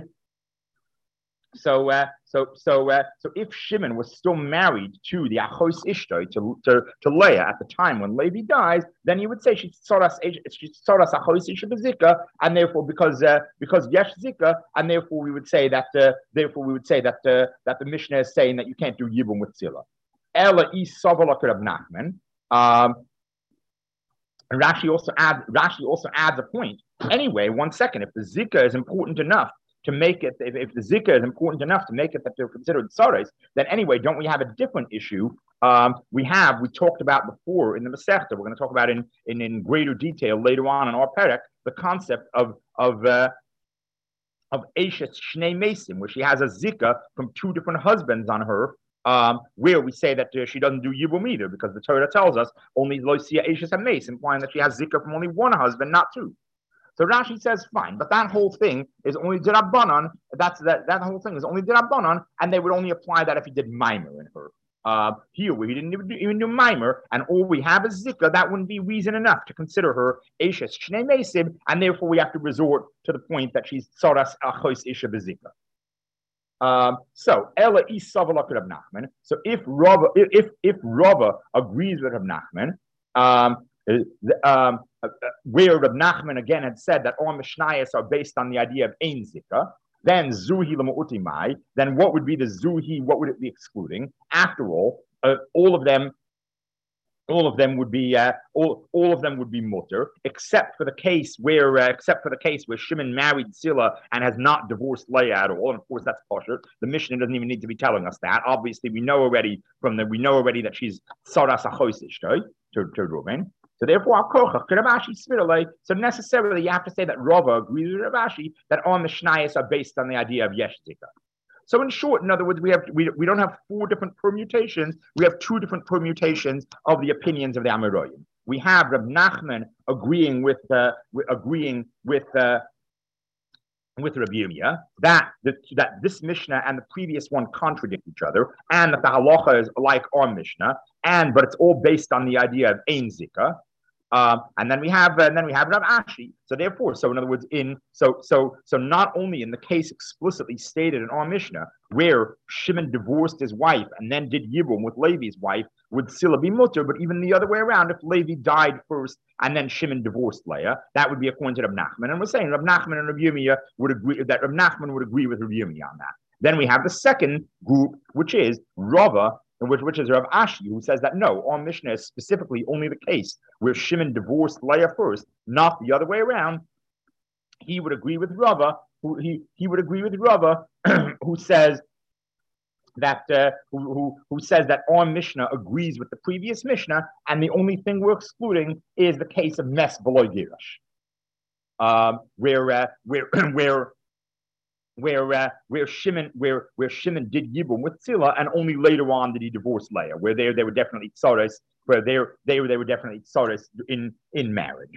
so, uh, so, so, uh, so, if Shimon was still married to the Achos Ishtoi to, to to Leah at the time when Levi dies, then you would say she's Soras she's Soras Achos Isha Zika, and therefore because uh, because Yesh Zika, and therefore we would say that uh, therefore we would say that uh, that the Mishnah is saying that you can't do Yibum with Tzila. Ela is Savalak Rav Nachman. Um, And Rashi also adds Rashi also adds a point. Anyway, one second. If the zika is important enough to make it, if, if the zika is important enough to make it that they're considered tzares, then anyway, don't we have a different issue? Um, we have we talked about before in the Masechta. We're going to talk about in in, in greater detail later on in our perek the concept of of uh, of Eshes Shnei Mesim, where she has a zika from two different husbands on her. Um, where we say that uh, she doesn't do Yibum either, because the Torah tells us only Loisia Ashes and Mace, implying that she has Zikah from only one husband, not two. So Rashi says, fine, but that whole thing is only Dirabanan. That's that that whole thing is only Dirabanan, and they would only apply that if he did Mimer in her. Uh, here, where he didn't even do, even do Mimer, and all we have is Zikah, that wouldn't be reason enough to consider her Ashes Shnei Mesim, and therefore we have to resort to the point that she's Tzoras Achos Isha Bezikah. Um, so Ella is Savalak Rav Nachman. So if Rava, if if Rava agrees with Rav Nachman, um, um, where Rav Nachman again had said that all Mishnayos are based on the idea of Ein Zika, then Zuhi Lamauti Mai. Then what would be the Zuhi? What would it be excluding? After all, uh, all of them. All of them would be uh, all, all of them would be mutter, except for the case where uh, except for the case where Shimon married Sila and has not divorced Leah at all. And of course, that's kosher. The Mishnah doesn't even need to be telling us that. Obviously, we know already from the we know already that she's Saras Achosish to to Reuven. So therefore, so necessarily you have to say that Rava agrees with Rav Ashi that all Mishnayos are based on the idea of Yesh Zika. So in short, in other words, we have we, we don't have four different permutations. We have two different permutations of the opinions of the Amoraim. We have Rab Nachman agreeing with uh, agreeing with uh, with Rabbi Yirmiyah that the, that this Mishnah and the previous one contradict each other, and that the halacha is like our Mishnah, and but it's all based on the idea of Ein Zika. Um, and then we have, uh, and then we have Rav Ashi. So therefore, so in other words, in so so so not only in the case explicitly stated in our Mishnah, where Shimon divorced his wife and then did Yibum with Levi's wife, would Sila be mutter, but even the other way around, if Levi died first and then Shimon divorced Leah, that would be according to Rav Nachman. And we're saying Rav Nachman and Rav Yirmiyah would agree that Rav Nachman would agree with Rav Yirmiyah on that. Then we have the second group, which is Rava. Which, which is Rav Ashi, who says that no, our Mishnah is specifically only the case where Shimon divorced Leah first, not the other way around. He would agree with Rava, who he, he would agree with Rava, who says that uh, who, who who says that our Mishnah agrees with the previous Mishnah, and the only thing we're excluding is the case of Mes Beloy Girash, um, where uh, where where. where uh, where Shimon where where Shimon did Yibum with Tzila, and only later on did he divorce Leah. Where there they were definitely tzaras, where they they were they were definitely tzaras in in marriage.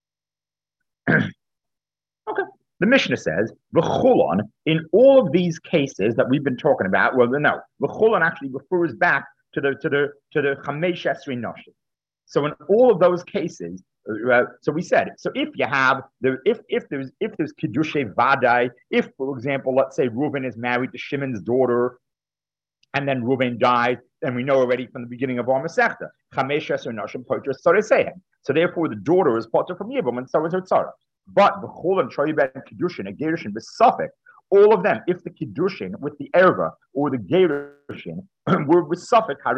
Okay. The Mishnah says, V'chulon, in all of these cases that we've been talking about, well, no, V'chulon actually refers back to the to the to the Chamesh Esrei Noshim. So in all of those cases, uh, so we said, so if you have the if if there's if there's Kiddushay Vadai, if for example, let's say Reuben is married to Shimon's daughter, and then Reuben dies, then we know already from the beginning of our Masechta, Chamesh Esrei Noshim Poiter Tzara. So therefore, the daughter is potter from Yibum, and so is her tzara. But the Chol and Shoyibet and Kiddushin and Gerushin, the Suffolk, all of them, if the Kiddushin with the Erva or the Gerushin were with Suffolk, then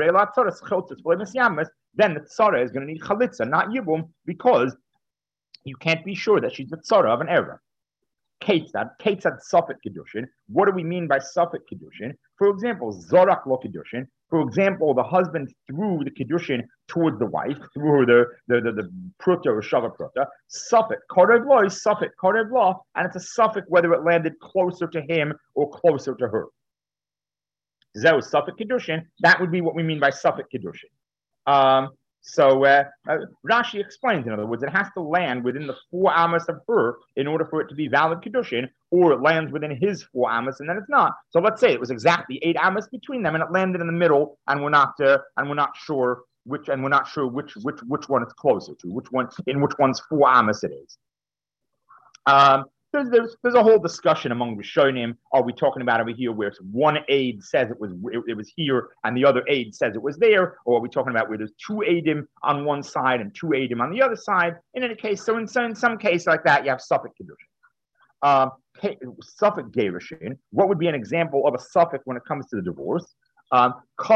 the Tzara is going to need Chalitza, not Yibum, because you can't be sure that she's the Tzara of an Erva. Ketzad, Ketzad Suffolk Kiddushin. What do we mean by Suffolk Kiddushin? For example, Zorak Lo Kiddushin. For example, the husband threw the Kiddushin towards the wife, threw her the the the, the Pruta or Shava Pruta. Suffolk, Korev Lo is Suffolk, Korev Lo, and it's a Suffolk whether it landed closer to him or closer to her. Zeo Suffolk Kiddushin, that would be what we mean by Suffolk Kiddushin. Um, So uh, uh, Rashi explains, in other words, it has to land within the four amas of her in order for it to be valid Kiddushin, or it lands within his four amas and then it's not. So let's say it was exactly eight amas between them and it landed in the middle, and we're not uh, and we're not sure which and we're not sure which which which one it's closer to, which one in which one's four amas it is. Um, There's, there's, there's a whole discussion among Rishonim. Are we talking about over here where it's one aid says it was it, it was here and the other aid says it was there, or are we talking about where there's two aidim on one side and two aidim on the other side? In any case, so in some, in some case like that, you have Suffolk Kiddushin. Um, Suffolk Gerushin. What would be an example of a Suffolk when it comes to the divorce? Um, for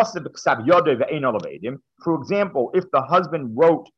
example, if the husband wrote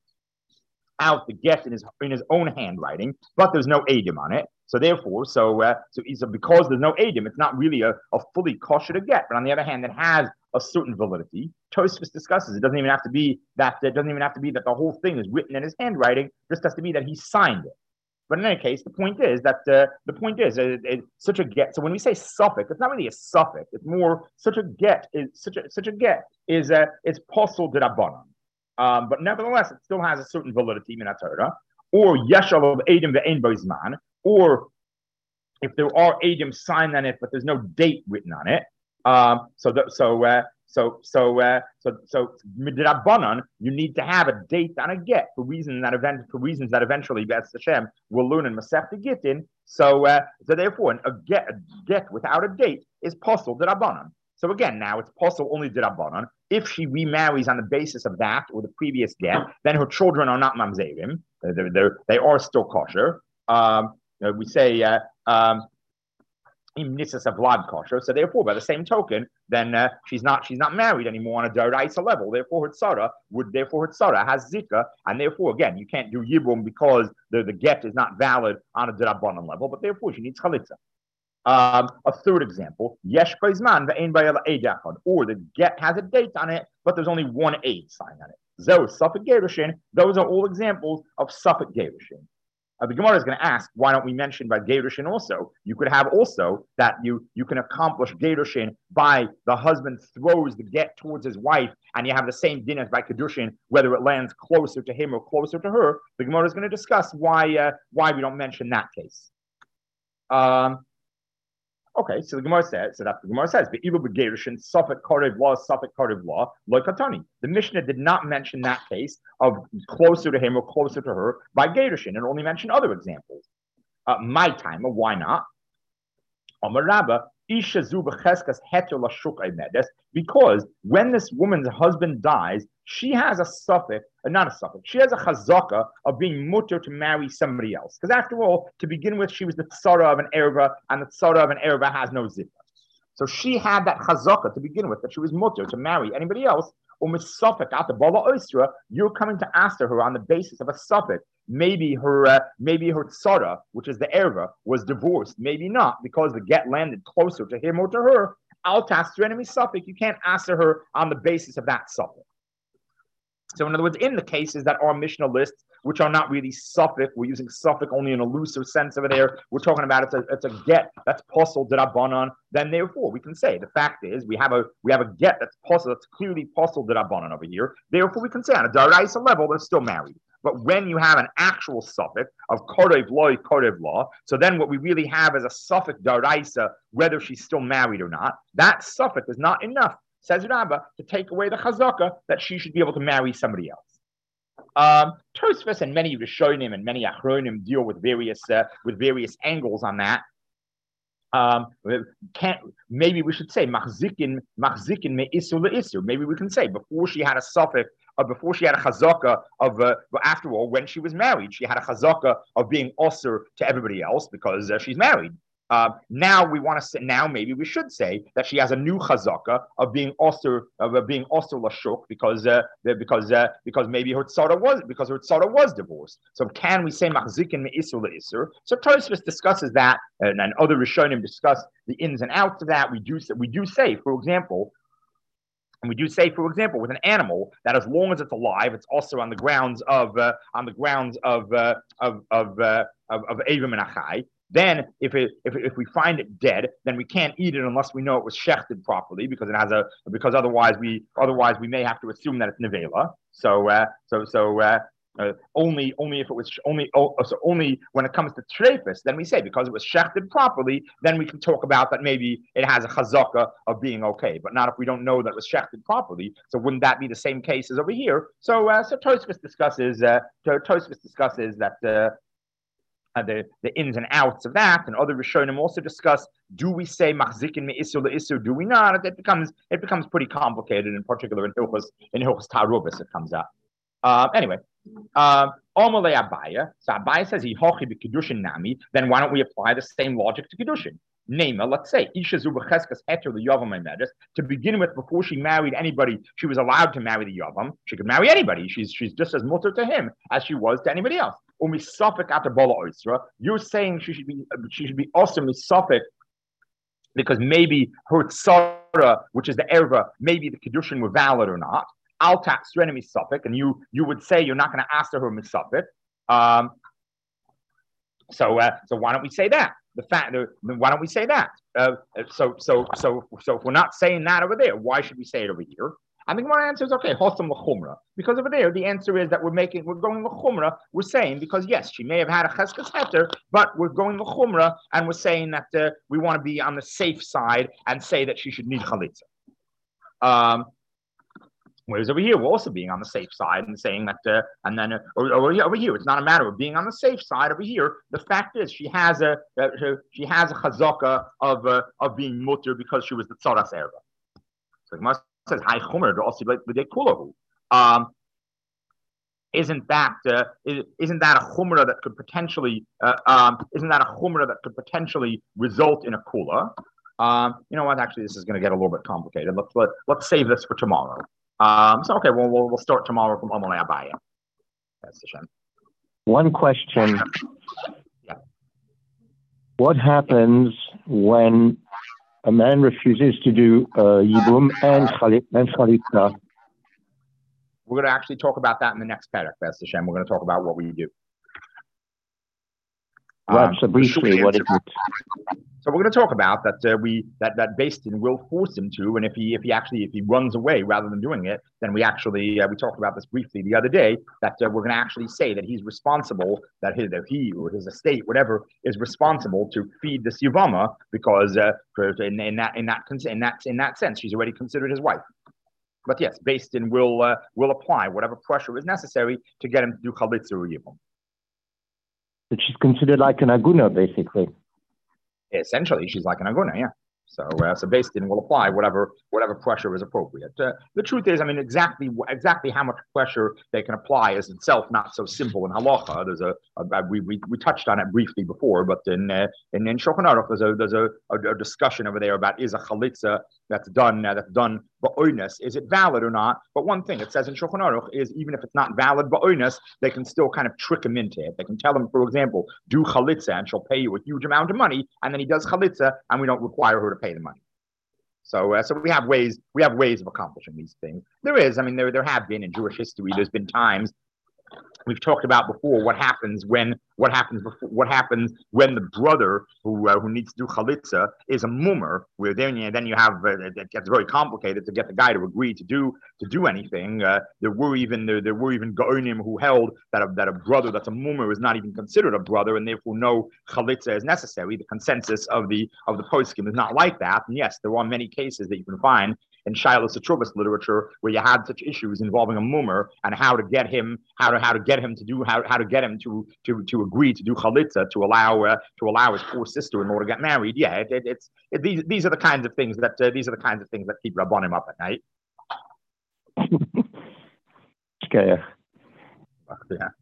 out the get in his in his own handwriting, but there's no aidim on it. So therefore, so uh, so, so because there's no aidim, it's not really a, a fully kosher to get. But on the other hand, it has a certain validity. Tosfos discusses it doesn't even have to be that it doesn't even have to be that the whole thing is written in his handwriting. It just has to be that he signed it. But in any case, the point is that uh, the point is uh, it, such a get. So when we say suffix, it's not really a suffix. It's more such a get is such a such a get is uh, it's posel de rabbanan. Um, but nevertheless, it still has a certain validity, min Torah, or yeshal of edim ve'ein boizman, or if there are edim signed on it, but there's no date written on it. Um, so, the, so, uh, so, so, uh, so, so, midrabanan, you need to have a date on a get for reasons that event for reasons that eventually B'ez Hashem will learn in Masechta Gittin. So, uh, so therefore, a get a get without a date is posel d'Rabbanan. So again, now it's possible only d'Rabbanan. If she remarries on the basis of that or the previous get, then her children are not mamzerim. They're, they're, they are still kosher. Um, we say uh, um, im nisas avlad kosher. So therefore, by the same token, then uh, she's not she's not married anymore on a d'oraisa level. Therefore, her tzara would therefore her tzara has zika, and therefore again you can't do yibum because the, the get is not valid on a d'Rabbanan level. But therefore, she needs chalitza. Um, a third example, yesh bayzman ve'ein bayel eid echad, or the get has a date on it, but there's only one aid sign on it. Zo Suffolk Gerushin. Those are all examples of Suffolk Gerushin. Uh, the Gemara is going to ask, why don't we mention by Gerushin also? You could have also that you you can accomplish Gerushin by the husband throws the get towards his wife, and you have the same din as by Kedushin, whether it lands closer to him or closer to her. The Gemara is going to discuss why uh, why we don't mention that case. Um. Okay, so the Gemara says, so that's the Gemara says, but evil begerushin, Suffolk Korev law, Suffolk Korev law, like Katani. The Mishnah did not mention that case of closer to him or closer to her by gerushin, and only mentioned other examples. Uh, my time, or why not? Because when this woman's husband dies, she has a suffix, uh, not a suffix, she has a chazaka of being mutter to marry somebody else. Because after all, to begin with, she was the tzara of an erva, and the tzara of an erva has no zippa. So she had that chazaka to begin with, that she was mutter to marry anybody else, or misafik at the bala oisra, you're coming to ask her on the basis of a suffix. Maybe her, uh, maybe her tzara, which is the erva, was divorced. Maybe not, because the get landed closer to him or to her. Al tasser enemy suffix. You can't answer her on the basis of that suffix. So in other words, in the cases that our Mishnah lists which are not really suffix. We're using suffix only in a looser sense over there. We're talking about it's a it's a get that's possible d'Rabbanan. Then therefore we can say the fact is we have a we have a get that's possible that's clearly possible d'Rabbanan over here. Therefore we can say on a daraisa level they're still married. But when you have an actual suffix of korev loy, korev law, so then what we really have is a suffix daraisa, whether she's still married or not. That suffix is not enough, says Rabbah, to take away the chazaka that she should be able to marry somebody else. Um, Tosfos and many Rishonim and many Achronim deal with various uh, with various angles on that. Um, can't, maybe we should say machzikin machzikin me'isu le'isu. Maybe we can say before she had a suffix, or before she had a chazaka of, uh, after all, when she was married, she had a chazaka of being osir to everybody else because uh, she's married. Uh, now we want to say, now maybe we should say that she has a new chazaka of being osir of uh, being osir lashuk because uh, because uh, because maybe her tzara was because her tzara was divorced. So can we say machzikin me'isu le'isur? So Tosfos discusses that, and, and other Rishonim discuss the ins and outs of that. We do we do say, for example. And we do say, for example, with an animal that as long as it's alive, it's also on the grounds of uh, on the grounds of uh, of of uh, of, of Avim and Achai. Then, if it if if we find it dead, then we can't eat it unless we know it was shechted properly, because it has a because otherwise we otherwise we may have to assume that it's nevela. So uh, so so. Uh, Uh, only, only if it was only, oh, so only when it comes to treifus, then we say because it was shechted properly, then we can talk about that maybe it has a chazaka of being okay, but not if we don't know that it was shechted properly. So wouldn't that be the same case as over here? So, uh, so Tosfos discusses, uh, Tosfos discusses that uh, uh, the the ins and outs of that, and other Rishonim also discuss: do we say machzikin me'isu le'isu? Do we not? It becomes it becomes pretty complicated, in particular in Hilchos in Hilchos Tarubis it comes up. Uh, anyway. Uh, Abaya. So Abaya says he hochi b'kedushin nami. Then why don't we apply the same logic to kedushin? Name, let's say Isha Zubacheskas Heter the Yavam Medis. To begin with, before she married anybody, she was allowed to marry the Yavam. She could marry anybody. She's she's just as mutter to him as she was to anybody else. Umi Safik at the Bola Oisra. You're saying she should be she should be also Safik because maybe her tzara, which is the erva, maybe the kedushin were valid or not. Al tax enemy suffix, and you you would say you're not going to ask her missuffix. Um, so uh, so why don't we say that? The fact the, why don't we say that? Uh, so so so so if we're not saying that over there, why should we say it over here? I think my answer is okay. Hosam l'chumra, because over there the answer is that we're making we're going l'chumra. We're saying because yes, she may have had a cheskes heter, but we're going l'chumra, and we're saying that uh, we want to be on the safe side and say that she should need chalitza. Um, Whereas over here, we're also being on the safe side and saying that, uh, and then uh, over, over here, it's not a matter of being on the safe side. Over here, the fact is she has a uh, she has a chazaka of uh, of being mutter because she was the tzaras erva. So Gemara says, "Hi chumer also b'dei kulahu." Um, isn't that uh, isn't that a chumrah that could potentially uh, um, isn't that a chumrah that could potentially result in a kula? Um, you know what? Actually, this is going to get a little bit complicated. Let's let, let's save this for tomorrow. Um, so okay, well, we'll we'll start tomorrow from Amalei Abaya. That's the shame. One question. Yeah. What happens when a man refuses to do uh, Yibum and Chalitza? We're going to actually talk about that in the next parak. That's the shame. We're going to talk about what we do. Right. Um, so briefly, what is it? So we're going to talk about that uh, we that that Bastin will force him to, and if he if he actually if he runs away rather than doing it, then we actually uh, we talked about this briefly the other day that uh, we're going to actually say that he's responsible, that his that he or his estate whatever is responsible to feed this Yavama because uh, for, in, in that in that in that in that sense she's already considered his wife. But yes, Bastin will uh, will apply whatever pressure is necessary to get him to do chalitza or Yivam. But she's considered like an aguna, basically. Essentially, she's like an aguna, yeah. So, uh, so Bastin will apply whatever whatever pressure is appropriate. Uh, the truth is, I mean, exactly exactly how much pressure they can apply is itself not so simple in halacha. There's a, a, a we, we we touched on it briefly before, but in uh, in, in Shulchan Aruch there's a there's a, a, a discussion over there about is a chalitza that's done uh, that's done ba'oinus, is it valid or not? But one thing it says in Shulchan Aruch is even if it's not valid ba'oinus, they can still kind of trick him into it. They can tell him, for example, do chalitza and she'll pay you a huge amount of money, and then he does chalitza and we don't require her to pay the money. So, uh, so we have ways we have ways of accomplishing these things. There is, I mean, there there have been in Jewish history. There's been times we've talked about before what happens when what happens before what happens when the brother who uh, who needs to do chalitza is a mummer, where then you, then you have uh, it gets very complicated to get the guy to agree to do to do anything. Uh, there were even there, there were even gaonim who held that a, that a brother that's a mummer is not even considered a brother, and therefore no chalitza is necessary. The consensus of the of the poskim is not like that. And yes, there are many cases that you can find in Shiloh Satrubas literature where you had such issues involving a mummer and how to get him, how to how to get him to do how, how to get him to to to agree to do chalitza to allow uh, to allow his poor sister-in-law to get married. Yeah, it, it, it's it, these these are the kinds of things that uh, these are the kinds of things that keep Rabbanim up at night. Scare. Yeah.